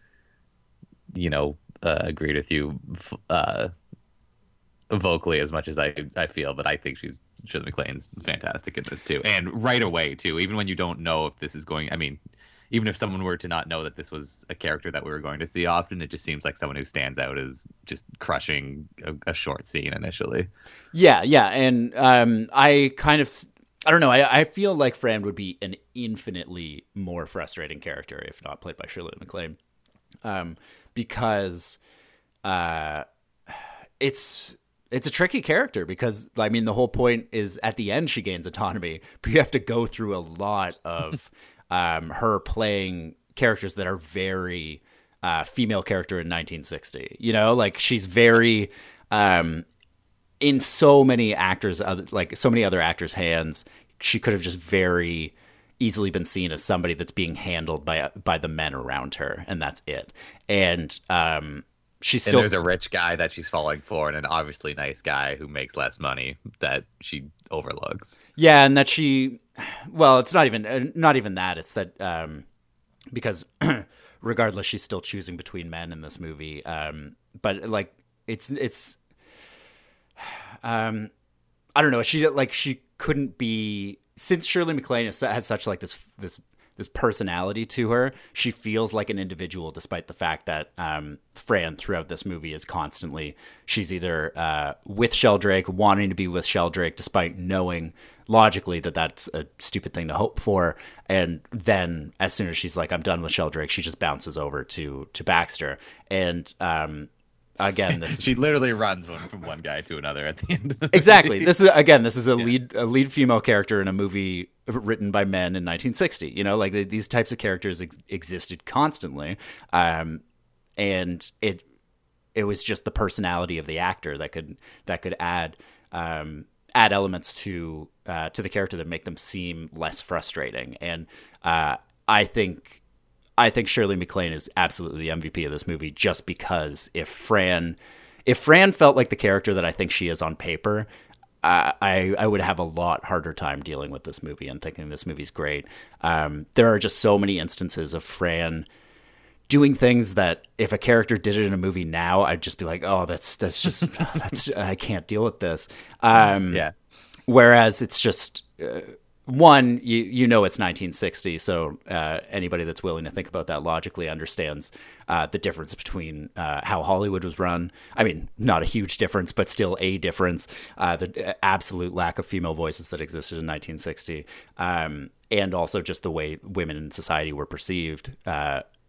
you know, uh, agreed with you uh, vocally as much as I, I feel, but I think she's Shirley MacLaine's fantastic in this too, and right away too. Even when you don't know if this is going, I mean, even if someone were to not know that this was a character that we were going to see often, it just seems like someone who stands out as just crushing a, a short scene initially. Yeah, yeah, and um, I kind of, I don't know, I, I feel like Fran would be an infinitely more frustrating character if not played by Shirley MacLaine, um, because uh, it's it's a tricky character because, I mean, the whole point is at the end she gains autonomy, but you have to go through a lot of um, her playing characters that are very uh, female character in nineteen sixty. You know, like she's very um, in so many actors, like so many other actors' hands. She could have just very easily been seen as somebody that's being handled by by the men around her, and that's it. And um, she's still, and there's a rich guy that she's falling for, and an obviously nice guy who makes less money that she overlooks. Yeah, and that she, well, it's not even not even that. It's that um, because regardless, she's still choosing between men in this movie. Um, but like, it's it's, um, I don't know. She like she couldn't be, since Shirley MacLaine has, has such like this this this personality to her. She feels like an individual, despite the fact that um, Fran throughout this movie is constantly, she's either uh, with Sheldrake, wanting to be with Sheldrake, despite knowing logically that that's a stupid thing to hope for. And then as soon as she's like, I'm done with Sheldrake, she just bounces over to, to Baxter. And um, again, this she literally runs one from one guy to another at the end of the exactly. movie. This is, again, this is a Yeah. lead, a lead female character in a movie written by men in nineteen sixty. You know, like the, these types of characters ex- existed constantly. Um, and it, it was just the personality of the actor that could, that could add, um, add elements to, uh, to the character that make them seem less frustrating. And, uh, I think, I think Shirley MacLaine is absolutely the M V P of this movie, just because if Fran, if Fran felt like the character that I think she is on paper, uh, I I would have a lot harder time dealing with this movie and thinking this movie's great. Um, there are just so many instances of Fran doing things that if a character did it in a movie now, I'd just be like, oh, that's that's just that's I can't deal with this. Um, Yeah. Whereas it's just. Uh, One, you you know it's nineteen sixty, so uh, anybody that's willing to think about that logically understands uh, the difference between uh, how Hollywood was run. I mean, not a huge difference, but still a difference. Uh, the absolute lack of female voices that existed in nineteen sixty, um, and also just the way women in society were perceived. Uh,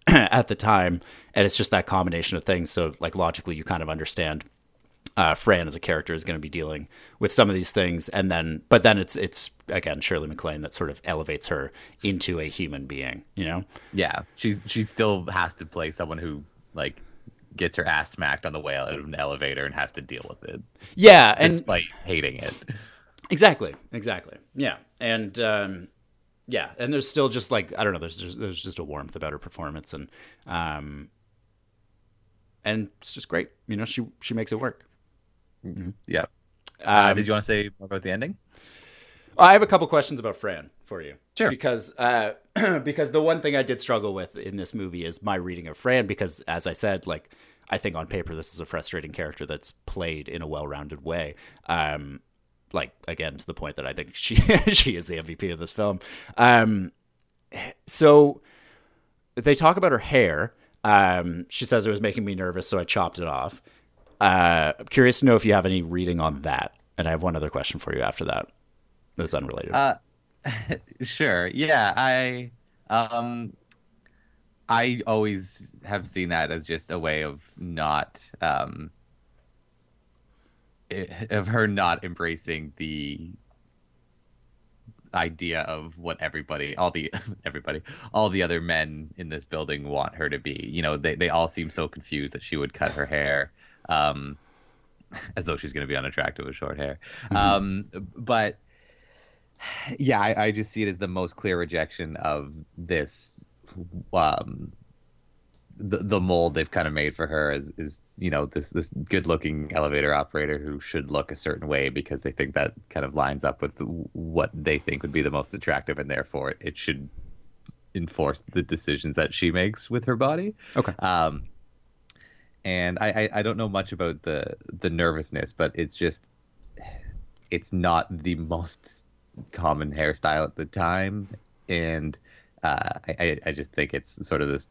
at the time, and it's just that combination of things. So like logically, you kind of understand uh, Fran as a character is going to be dealing with some of these things, and then but then it's it's again Shirley MacLaine that sort of elevates her into a human being. You know? Yeah, she's she still has to play someone who like gets her ass smacked on the way out of an elevator and has to deal with it. Yeah, and just like hating it. Exactly, exactly. Yeah, and. Um, Yeah, and there's still just like I don't know. There's just, there's just a warmth about her performance, and um, and it's just great. You know, she she makes it work. Mm-hmm. Yeah. Um, uh, did you want to say more about the ending? I have a couple questions about Fran for you. Sure. Because uh, because the one thing I did struggle with in this movie is my reading of Fran. Because as I said, like I think on paper this is a frustrating character that's played in a well-rounded way. Um, like again to the point that I think she she is the M V P of this film. Um, so they talk about her hair. Um, she says it was making me nervous, so I chopped it off. Uh, I'm curious to know if you have any reading on that. And I have one other question for you after that. That's unrelated. Uh, sure. Yeah, I um, I always have seen that as just a way of not um. of her not embracing the idea of what everybody all the everybody all the other men in this building want her to be. You know, they, they all seem so confused that she would cut her hair um as though she's going to be unattractive with short hair. Mm-hmm. um but yeah, I, I just see it as the most clear rejection of this um the the mold they've kind of made for her is, is you know, this this good looking elevator operator who should look a certain way because they think that kind of lines up with what they think would be the most attractive, and therefore it should enforce the decisions that she makes with her body. Okay. Um, and I, I I don't know much about the the nervousness, but it's just it's not the most common hairstyle at the time, and uh, I I just think it's sort of this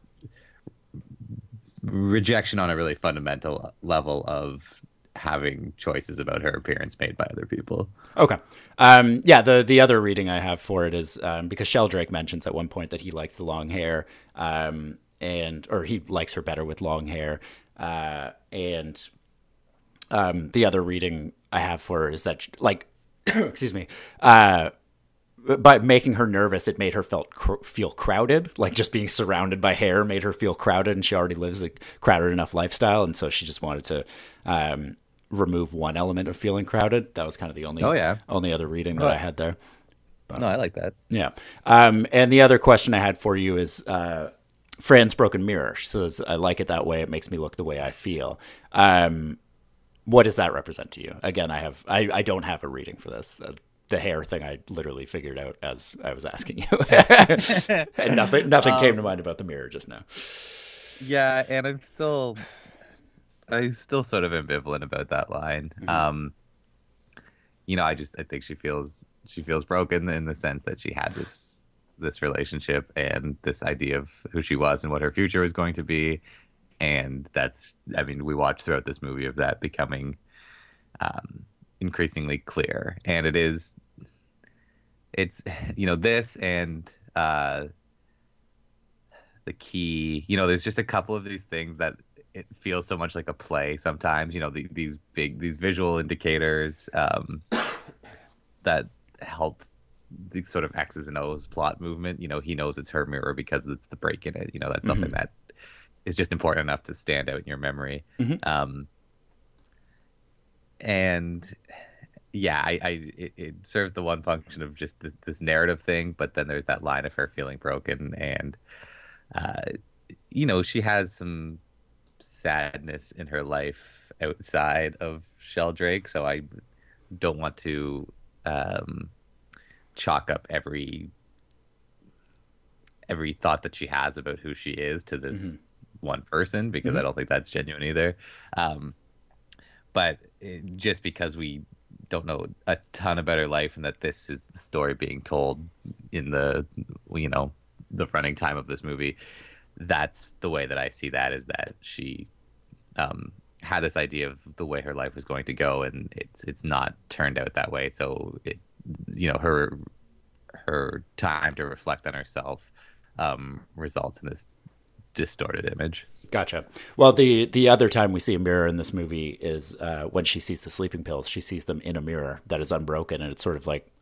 rejection on a really fundamental level of having choices about her appearance made by other people. Okay. Um, yeah, the the other reading I have for it is um, because Sheldrake mentions at one point that he likes the long hair, um, and or he likes her better with long hair. Uh, and um, the other reading I have for her is that, like, excuse me, uh, by making her nervous, it made her felt cr- feel crowded. Like just being surrounded by hair made her feel crowded, and she already lives a crowded enough lifestyle, and so she just wanted to um, remove one element of feeling crowded. That was kind of the only oh, yeah. only other reading that oh. I had there. But, no, I like that. Yeah. Um, and the other question I had for you is uh, Fran's broken mirror. She says, "I like it that way. It makes me look the way I feel." Um, what does that represent to you? Again, I have I, I don't have a reading for this. Uh, The hair thing I literally figured out as I was asking you, and nothing nothing um, came to mind about the mirror just now. Yeah, and I'm still, I'm still sort of ambivalent about that line. Mm-hmm. Um, you know, I just I think she feels she feels broken in the sense that she had this this relationship and this idea of who she was and what her future was going to be, and that's I mean we watched throughout this movie of that becoming. Um, increasingly clear, and it is it's you know this and uh the key, you know there's just a couple of these things that it feels so much like a play sometimes, you know the, these big these visual indicators um that help the sort of X's and O's plot movement. You know he knows it's her mirror because it's the break in it, you know that's something mm-hmm. that is just important enough to stand out in your memory. Mm-hmm. um And yeah, I, I it, it serves the one function of just th- this narrative thing, but then there's that line of her feeling broken, and uh, you know she has some sadness in her life outside of Sheldrake, so I don't want to um, chalk up every every thought that she has about who she is to this mm-hmm. one person, because mm-hmm. I don't think that's genuine either. Um, But it, just because we don't know a ton about her life, and that this is the story being told in the, you know, the running time of this movie, that's the way that I see that, is that she um, had this idea of the way her life was going to go, and it's it's not turned out that way. So, it, you know, her her time to reflect on herself um, results in this distorted image. Gotcha. Well, the the other time we see a mirror in this movie is uh, when she sees the sleeping pills. She sees them in a mirror that is unbroken, and it's sort of like,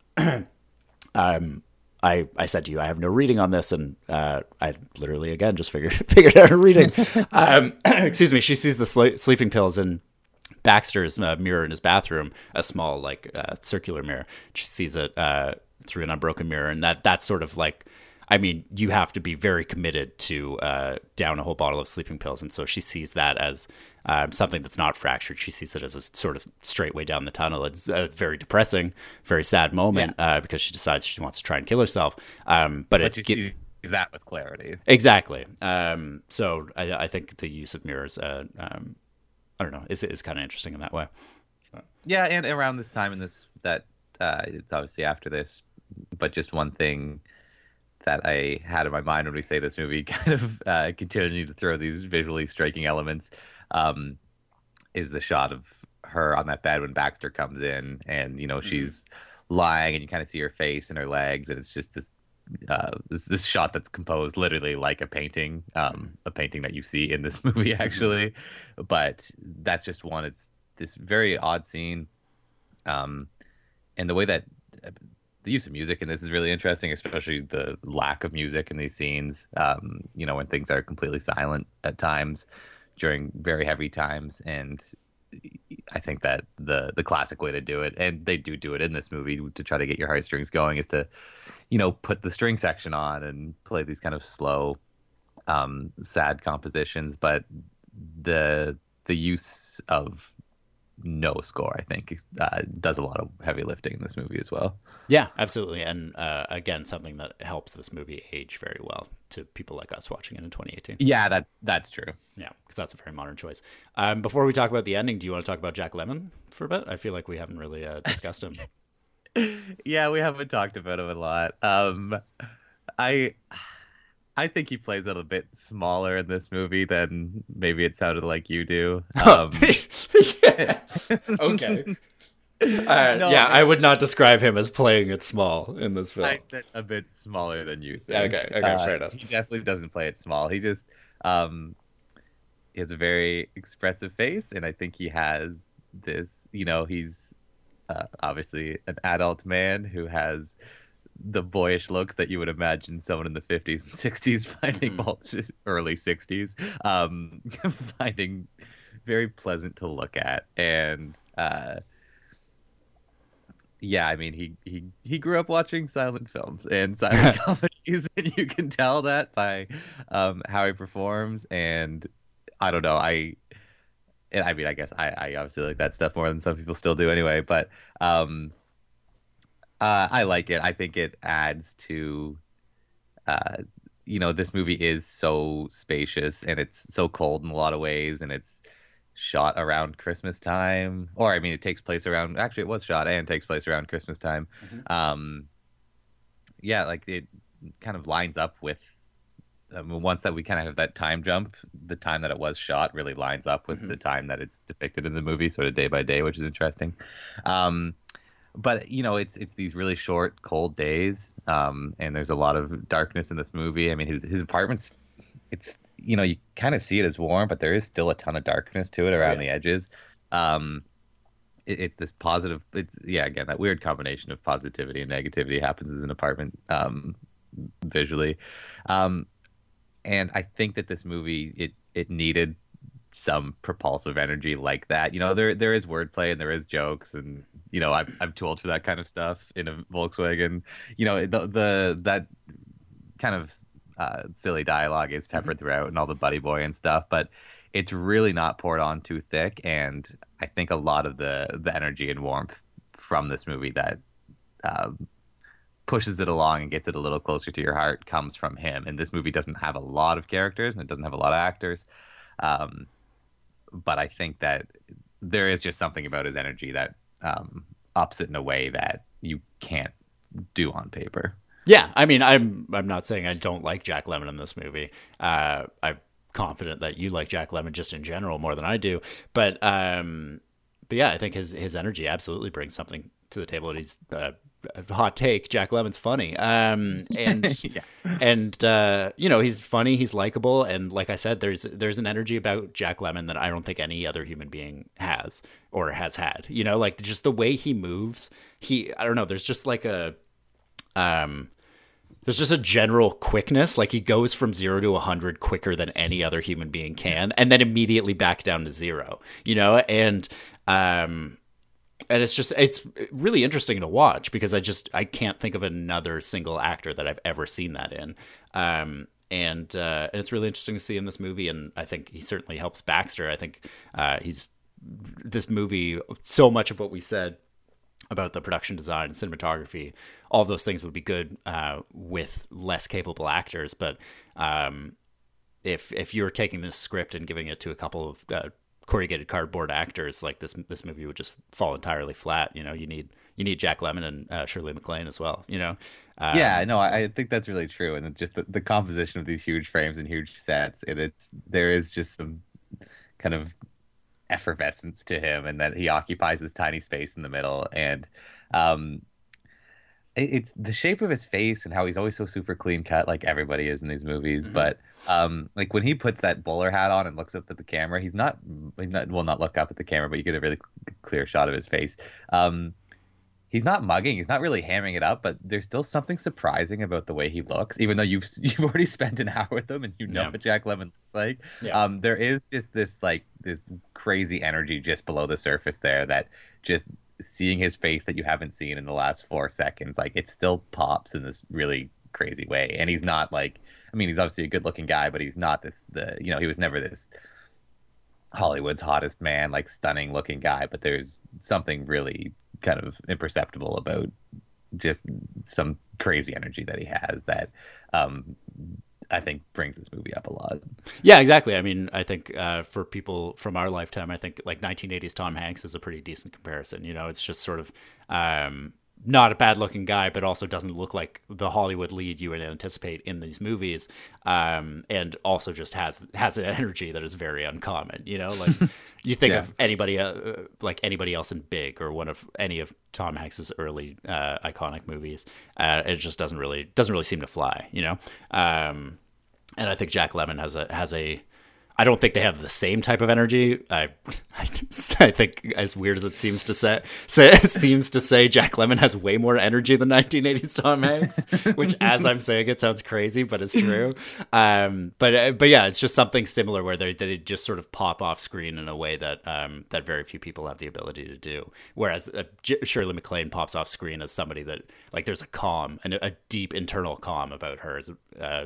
um, I I said to you, I have no reading on this, and uh, I literally again just figured figured out a reading. um, excuse me. She sees the sl- sleeping pills in Baxter's uh, mirror in his bathroom, a small like uh, circular mirror. She sees it uh, through an unbroken mirror, and that that's sort of like. I mean, you have to be very committed to uh, down a whole bottle of sleeping pills. And so she sees that as um, something that's not fractured. She sees it as a sort of straight way down the tunnel. It's a very depressing, very sad moment yeah. uh, because she decides she wants to try and kill herself. Um, but, but it you see that with clarity. Exactly. Um, so I, I think the use of mirrors, uh, um, I don't know, is, is kind of interesting in that way. Yeah, and around this time in this, that uh, it's obviously after this, but just one thing that I had in my mind when we say this movie kind of uh, continuing to throw these visually striking elements um, is the shot of her on that bed when Baxter comes in and, you know, mm-hmm. she's lying and you kind of see her face and her legs. And it's just this, uh, this, this shot that's composed literally like a painting, um, a painting that you see in this movie, actually. Mm-hmm. But that's just one. It's this very odd scene. Um, and the way that the use of music in this is really interesting, especially the lack of music in these scenes. Um, you know, when things are completely silent at times during very heavy times. And I think that the the classic way to do it, and they do do it in this movie to try to get your heartstrings going, is to, you know, put the string section on and play these kind of slow, um, sad compositions. But the the use of no score, I think, uh, does a lot of heavy lifting in this movie as well. Yeah, absolutely. And uh, again, something that helps this movie age very well to people like us watching it in twenty eighteen. Yeah, that's that's true. Yeah, because that's a very modern choice. Um, before we talk about the ending, do you want to talk about Jack Lemmon for a bit? I feel like we haven't really uh, discussed him. Yeah, we haven't talked about him a lot. Um, I... I think he plays it a bit smaller in this movie than maybe it sounded like you do. Um, yeah. Okay. Uh, no, yeah, I, I would not describe him as playing it small in this film. I said a bit smaller than you think. Okay, okay, uh, fair enough. He definitely doesn't play it small. He just um, he has a very expressive face, and I think he has this, you know, he's uh, obviously an adult man who has the boyish looks that you would imagine someone in the fifties and sixties finding, mm. well, early sixties, um, finding very pleasant to look at. And uh, yeah, I mean, he, he, he grew up watching silent films and silent comedies, and you can tell that by um, how he performs. And I don't know, I, and I mean, I guess I, I obviously like that stuff more than some people still do anyway, but um, Uh, I like it. I think it adds to, uh, you know, this movie is so spacious and it's so cold in a lot of ways, and it's shot around Christmas time. Or, I mean, it takes place around, actually, it was shot and takes place around Christmas time. Mm-hmm. Um, yeah, like it kind of lines up with, um, once that we kind of have that time jump, the time that it was shot really lines up with mm-hmm. the time that it's depicted in the movie, sort of day by day, which is interesting. Um, But, you know, it's it's these really short, cold days, um, and there's a lot of darkness in this movie. I mean, his his apartment's, it's, you know, you kind of see it as warm, but there is still a ton of darkness to it around oh, yeah. the edges. Um, it, it's this positive, it's, yeah, again, that weird combination of positivity and negativity happens as an apartment um, visually. Um, and I think that this movie, it it needed some propulsive energy like that. You know, there there is wordplay and there is jokes, and you know, I'm I'm too old for that kind of stuff in a Volkswagen. You know, the the that kind of uh, silly dialogue is peppered mm-hmm. throughout, and all the buddy boy and stuff, but it's really not poured on too thick. And I think a lot of the the energy and warmth from this movie that um, pushes it along and gets it a little closer to your heart comes from him. And this movie doesn't have a lot of characters and it doesn't have a lot of actors. Um, but I think that there is just something about his energy that um, ups it in a way that you can't do on paper. Yeah, I mean, I'm I'm not saying I don't like Jack Lemmon in this movie. Uh, I'm confident that you like Jack Lemmon just in general more than I do. But um, but yeah, I think his his energy absolutely brings something to the table. And he's uh, hot take, Jack Lemmon's funny. Um, and yeah. and uh, you know, he's funny, he's likable, and like I said, there's there's an energy about Jack Lemmon that I don't think any other human being has or has had. You know, like just the way he moves, he I don't know, there's just like a um there's just a general quickness. Like he goes from zero to a hundred quicker than any other human being can, and then immediately back down to zero. You know, and um, and it's just it's really interesting to watch because I just I can't think of another single actor that I've ever seen that in. Um, and uh, and it's really interesting to see in this movie, and I think he certainly helps Baxter. I think uh, he's this movie. So much of what we said about the production design and cinematography, all of those things would be good uh, with less capable actors. But um, if if you're taking this script and giving it to a couple of uh, corrugated cardboard actors, like this this movie would just fall entirely flat. You know, you need you need Jack Lemmon and uh, Shirley MacLaine as well. You know. Um, yeah, no, I think that's really true, and it's just the, the composition of these huge frames and huge sets, and it's there is just some kind of effervescence to him, and that he occupies this tiny space in the middle, and um it, it's the shape of his face and how he's always so super clean cut, like everybody is in these movies. Mm-hmm. But um like when he puts that bowler hat on and looks up at the camera, he's not, he's not will not look up at the camera, but you get a really clear shot of his face. um He's not mugging. He's not really hamming it up, but there's still something surprising about the way he looks, even though you've you've already spent an hour with him and you know yeah. what Jack Lemmon looks like. Yeah. Um, there is just this like this crazy energy just below the surface there that just seeing his face that you haven't seen in the last four seconds, like it still pops in this really crazy way. And he's not like, I mean, he's obviously a good looking guy, but he's not this, the, you know, he was never this Hollywood's hottest man, like stunning looking guy, but there's something really kind of imperceptible about just some crazy energy that he has that um I think brings this movie up a lot. Yeah, exactly. I mean, I think uh for people from our lifetime, I think like nineteen eighties Tom Hanks is a pretty decent comparison. You know, it's just sort of um not a bad looking guy, but also doesn't look like the Hollywood lead you would anticipate in these movies. Um, and also just has, has an energy that is very uncommon, you know, like you think yeah. of anybody, uh, like anybody else in Big or one of any of Tom Hanks's early, uh, iconic movies. Uh, it just doesn't really, doesn't really seem to fly, you know? Um, and I think Jack Lemmon has a, has a, I don't think they have the same type of energy. I, I, I think, as weird as it seems to say, say, seems to say, Jack Lemmon has way more energy than nineteen eighties Tom Hanks, which, as I'm saying it, sounds crazy, but it's true. Um, but but yeah, it's just something similar where they they just sort of pop off screen in a way that um, that very few people have the ability to do. Whereas uh, J- Shirley MacLaine pops off screen as somebody that, like, there's a calm and a, a deep internal calm about her as, uh,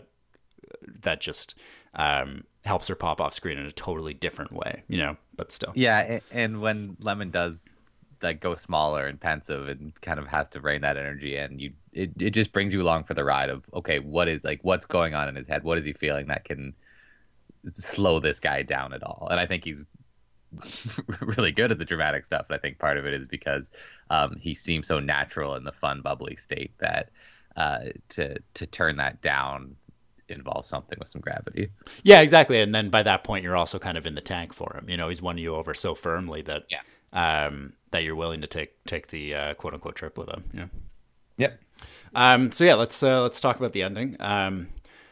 that just. Um, helps her pop off screen in a totally different way, you know, but still. Yeah, and when Lemmon does like go smaller and pensive and kind of has to rein that energy in, you it, it just brings you along for the ride of, okay, what is like what's going on in his head? What is he feeling that can slow this guy down at all? And I think he's really good at the dramatic stuff. And I think part of it is because um, he seems so natural in the fun, bubbly state that uh, to to turn that down involves something with some gravity. Yeah, exactly. And then by that point, you're also kind of in the tank for him. You know, he's won you over so firmly that yeah. um, that you're willing to take take the uh, quote unquote trip with him. Yeah. Yep. Um, so yeah, let's uh, let's talk about the ending. Um,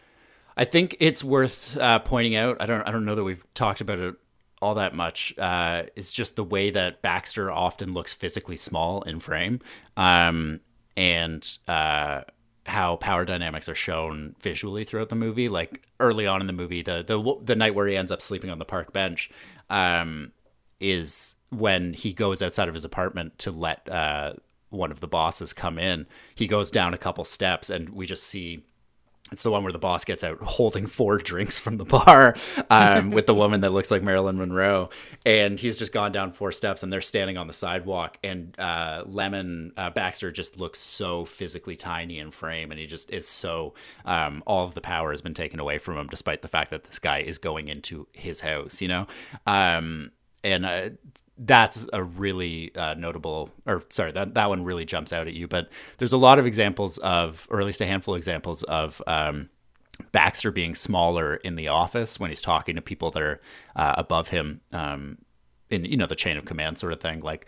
I think it's worth uh, pointing out. I don't I don't know that we've talked about it all that much. Uh, it's just the way that Baxter often looks physically small in frame, um, and. Uh, how power dynamics are shown visually throughout the movie. Like early on in the movie, the the the night where he ends up sleeping on the park bench um, is when he goes outside of his apartment to let uh, one of the bosses come in. He goes down a couple steps, and we just see. It's the one where the boss gets out holding four drinks from the bar um, with the woman that looks like Marilyn Monroe. And he's just gone down four steps and they're standing on the sidewalk. And uh, Lemmon uh, Baxter just looks so physically tiny in frame. And he just is so, um, all of the power has been taken away from him, despite the fact that this guy is going into his house, you know? Um, and uh, that's a really uh, notable, or sorry, that, that one really jumps out at you. But there's a lot of examples of, or at least a handful of examples of um, Baxter being smaller in the office when he's talking to people that are uh, above him um, in, you know, the chain of command sort of thing. Like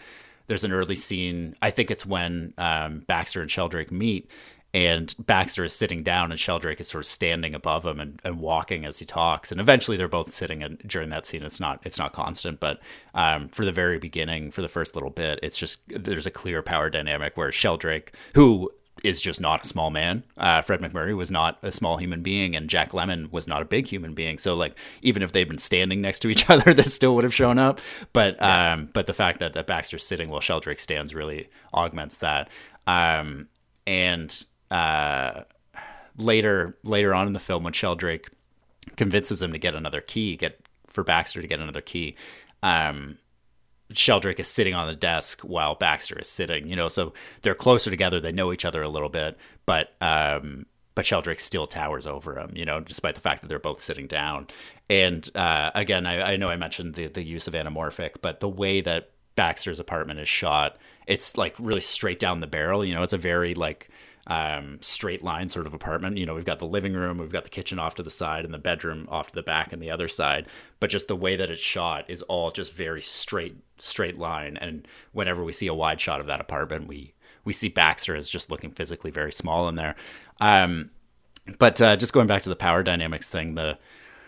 there's an early scene. I think it's when um, Baxter and Sheldrake meet, and Baxter is sitting down and Sheldrake is sort of standing above him and, and walking as he talks. And eventually they're both sitting, and during that scene, it's not it's not constant. But um, for the very beginning, for the first little bit, it's just there's a clear power dynamic where Sheldrake, who is just not a small man. Uh, Fred MacMurray was not a small human being, and Jack Lemmon was not a big human being. So, like, even if they'd been standing next to each other, this still would have shown up. But yeah. um, but the fact that, that Baxter's sitting while Sheldrake stands really augments that. Um, and uh, later later on in the film, when Sheldrake convinces him to get another key, get for Baxter to get another key, um, Sheldrake is sitting on the desk while Baxter is sitting, you know, so they're closer together. They know each other a little bit, but, um, but Sheldrake still towers over him, you know, despite the fact that they're both sitting down. And, uh, again, I, I know I mentioned the, the use of anamorphic, but the way that Baxter's apartment is shot, it's like really straight down the barrel, you know, it's a very like, um, straight line sort of apartment. You know, we've got the living room, we've got the kitchen off to the side, and the bedroom off to the back and the other side. But just the way that it's shot is all just very straight, straight line. And whenever we see a wide shot of that apartment, we we see Baxter as just looking physically very small in there. Um, but uh, just going back to the power dynamics thing, the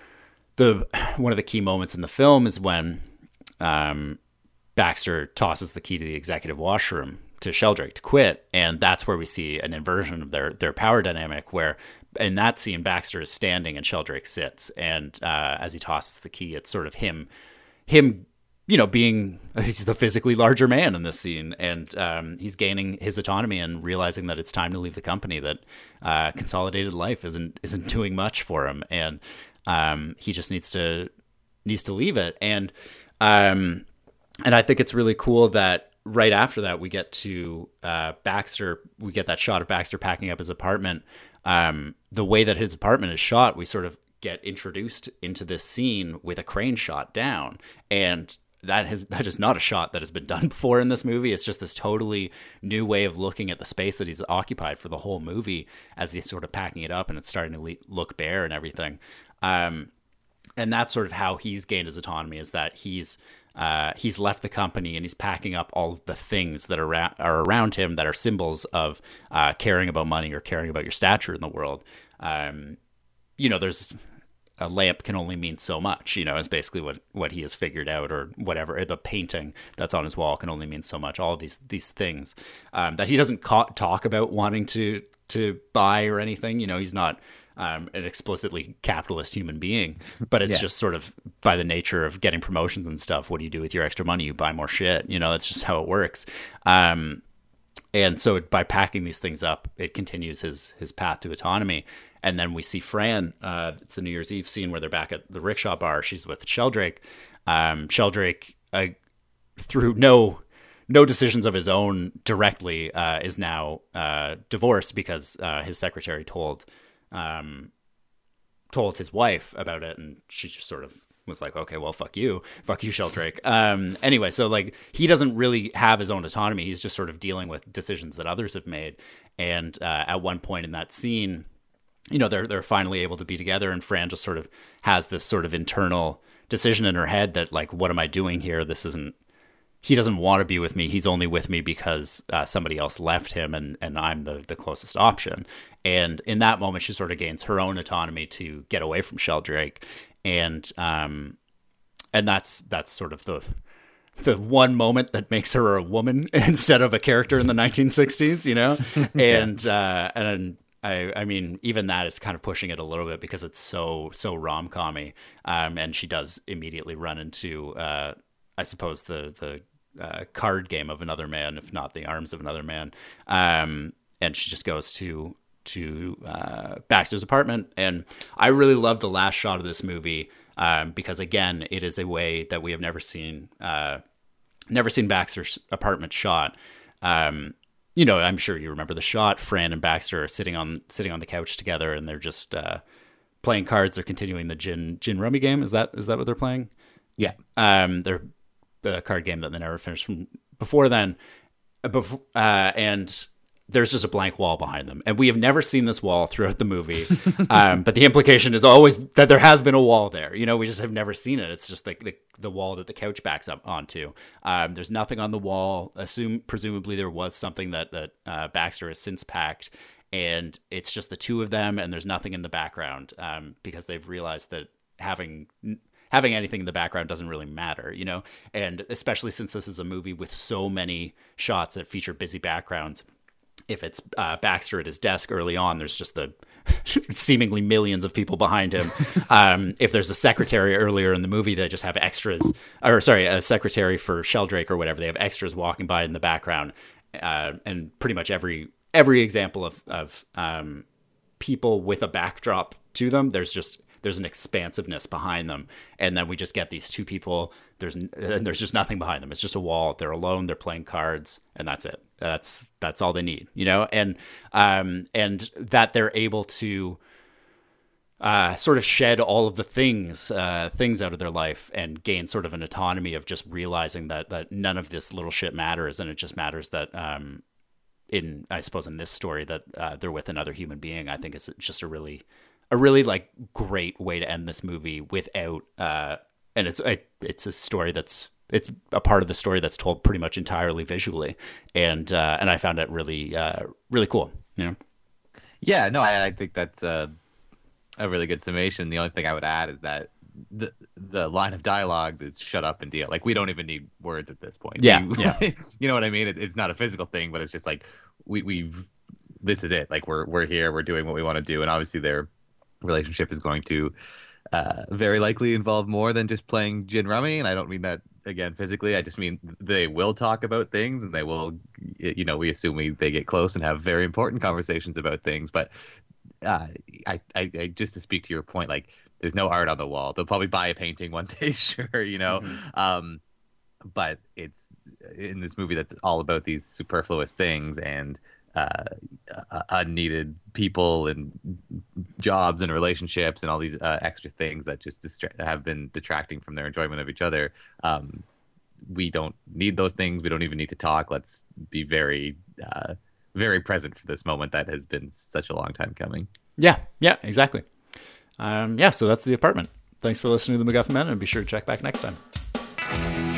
the one of the key moments in the film is when um, Baxter tosses the key to the executive washroom to Sheldrake to quit, and that's where we see an inversion of their their power dynamic, where in that scene Baxter is standing and Sheldrake sits, and uh, as he tosses the key, it's sort of him him you know being he's the physically larger man in this scene, and um, he's gaining his autonomy and realizing that it's time to leave the company, that uh, consolidated life isn't isn't doing much for him, and um, he just needs to needs to leave it. And um, and I think it's really cool that right after that, we get to uh, Baxter. We get that shot of Baxter packing up his apartment. Um, the way that his apartment is shot, we sort of get introduced into this scene with a crane shot down, and that has that is not a shot that has been done before in this movie. It's just this totally new way of looking at the space that he's occupied for the whole movie as he's sort of packing it up, and it's starting to le- look bare and everything. Um, and that's sort of how he's gained his autonomy, is that he's Uh, he's left the company and he's packing up all of the things that are, ra- are around him that are symbols of uh, caring about money or caring about your stature in the world. Um, you know, there's a lamp can only mean so much, you know, is basically what, what he has figured out, or whatever. The painting that's on his wall can only mean so much. All of these these things um, that he doesn't ca- talk about wanting to to buy or anything. You know, he's not Um, an explicitly capitalist human being, but it's yeah. just sort of by the nature of getting promotions and stuff. What do you do with your extra money? You buy more shit. You know, that's just how it works. Um, and so by packing these things up, it continues his his path to autonomy. And then we see Fran. Uh, it's the New Year's Eve scene where they're back at the rickshaw bar. She's with Sheldrake. Um, Sheldrake, uh, through no no decisions of his own directly, uh, is now uh, divorced because uh, his secretary told. Um, told his wife about it, and she just sort of was like, okay, well, fuck you, fuck you, Sheldrake. Um, anyway, so like he doesn't really have his own autonomy. He's just sort of dealing with decisions that others have made. And uh, at one point in that scene, you know, they're they're finally able to be together, and Fran just sort of has this sort of internal decision in her head that like, what am I doing here? This isn't. He doesn't want to be with me. He's only with me because uh, somebody else left him, and, and I'm the, the closest option. And in that moment, she sort of gains her own autonomy to get away from Sheldrake. And um, and that's that's sort of the the one moment that makes her a woman instead of a character in the nineteen sixties, you know? And yeah. uh, and I I mean, even that is kind of pushing it a little bit because it's so, so rom-com-y. Um, and she does immediately run into, uh, I suppose, the the uh, card game of another man, if not the arms of another man. Um, and she just goes to to uh, Baxter's apartment. And I really love the last shot of this movie um, because, again, it is a way that we have never seen uh, never seen Baxter's apartment shot. Um, you know, I'm sure you remember the shot. Fran and Baxter are sitting on sitting on the couch together, and they're just uh, playing cards. They're continuing the gin gin rummy game. Is that is that what they're playing? Yeah. Um, they're a card game that they never finished from before then. Before, uh, and there's just a blank wall behind them. And we have never seen this wall throughout the movie. Um, but the implication is always that there has been a wall there. You know, we just have never seen it. It's just like the, the wall that the couch backs up onto. Um, there's nothing on the wall. Assume, presumably there was something that, that uh, Baxter has since packed. And it's just the two of them, and there's nothing in the background um, because they've realized that having having anything in the background doesn't really matter, you know? And especially since this is a movie with so many shots that feature busy backgrounds, if it's uh, Baxter at his desk early on, there's just the seemingly millions of people behind him. Um, if there's a secretary earlier in the movie, they just have extras, or sorry, a secretary for Sheldrake or whatever. They have extras walking by in the background. Uh, and pretty much every every example of, of um, people with a backdrop to them, there's just there's an expansiveness behind them. And then we just get these two people. There's and there's just nothing behind them. It's just a wall. They're alone. They're playing cards, and that's it. That's that's all they need, you know. And um and that they're able to uh sort of shed all of the things uh things out of their life and gain sort of an autonomy of just realizing that that none of this little shit matters, and it just matters that um in I suppose in this story that uh, they're with another human being. I think it's just a really a really like great way to end this movie without uh and it's a, it's a story that's it's a part of the story that's told pretty much entirely visually, and uh and I found it really uh really cool, you know. Yeah, no, I, I think that's a, a really good summation. The only thing I would add is that the the line of dialogue is "shut up and deal." Like, we don't even need words at this point. Yeah, we, yeah. You know what I mean? It, it's not a physical thing, but it's just like we we've this is it. Like, we're we're here. We're doing what we want to do, and obviously their relationship is going to uh, very likely involve more than just playing gin rummy. And I don't mean that again physically. I just mean they will talk about things, and they will, you know, we assume we they get close and have very important conversations about things. But uh, I, I, I just to speak to your point, like, there's no art on the wall. They'll probably buy a painting one day, sure, you know. Mm-hmm. Um, but it's in this movie that's all about these superfluous things and uh, uh, unneeded people and jobs and relationships and all these uh, extra things that just distra- have been detracting from their enjoyment of each other. Um, we don't need those things. We don't even need to talk. Let's be very, uh, very present for this moment that has been such a long time coming. Yeah, yeah, exactly. Um, yeah, so that's The Apartment. Thanks for listening to The MacGuffin Men, and be sure to check back next time.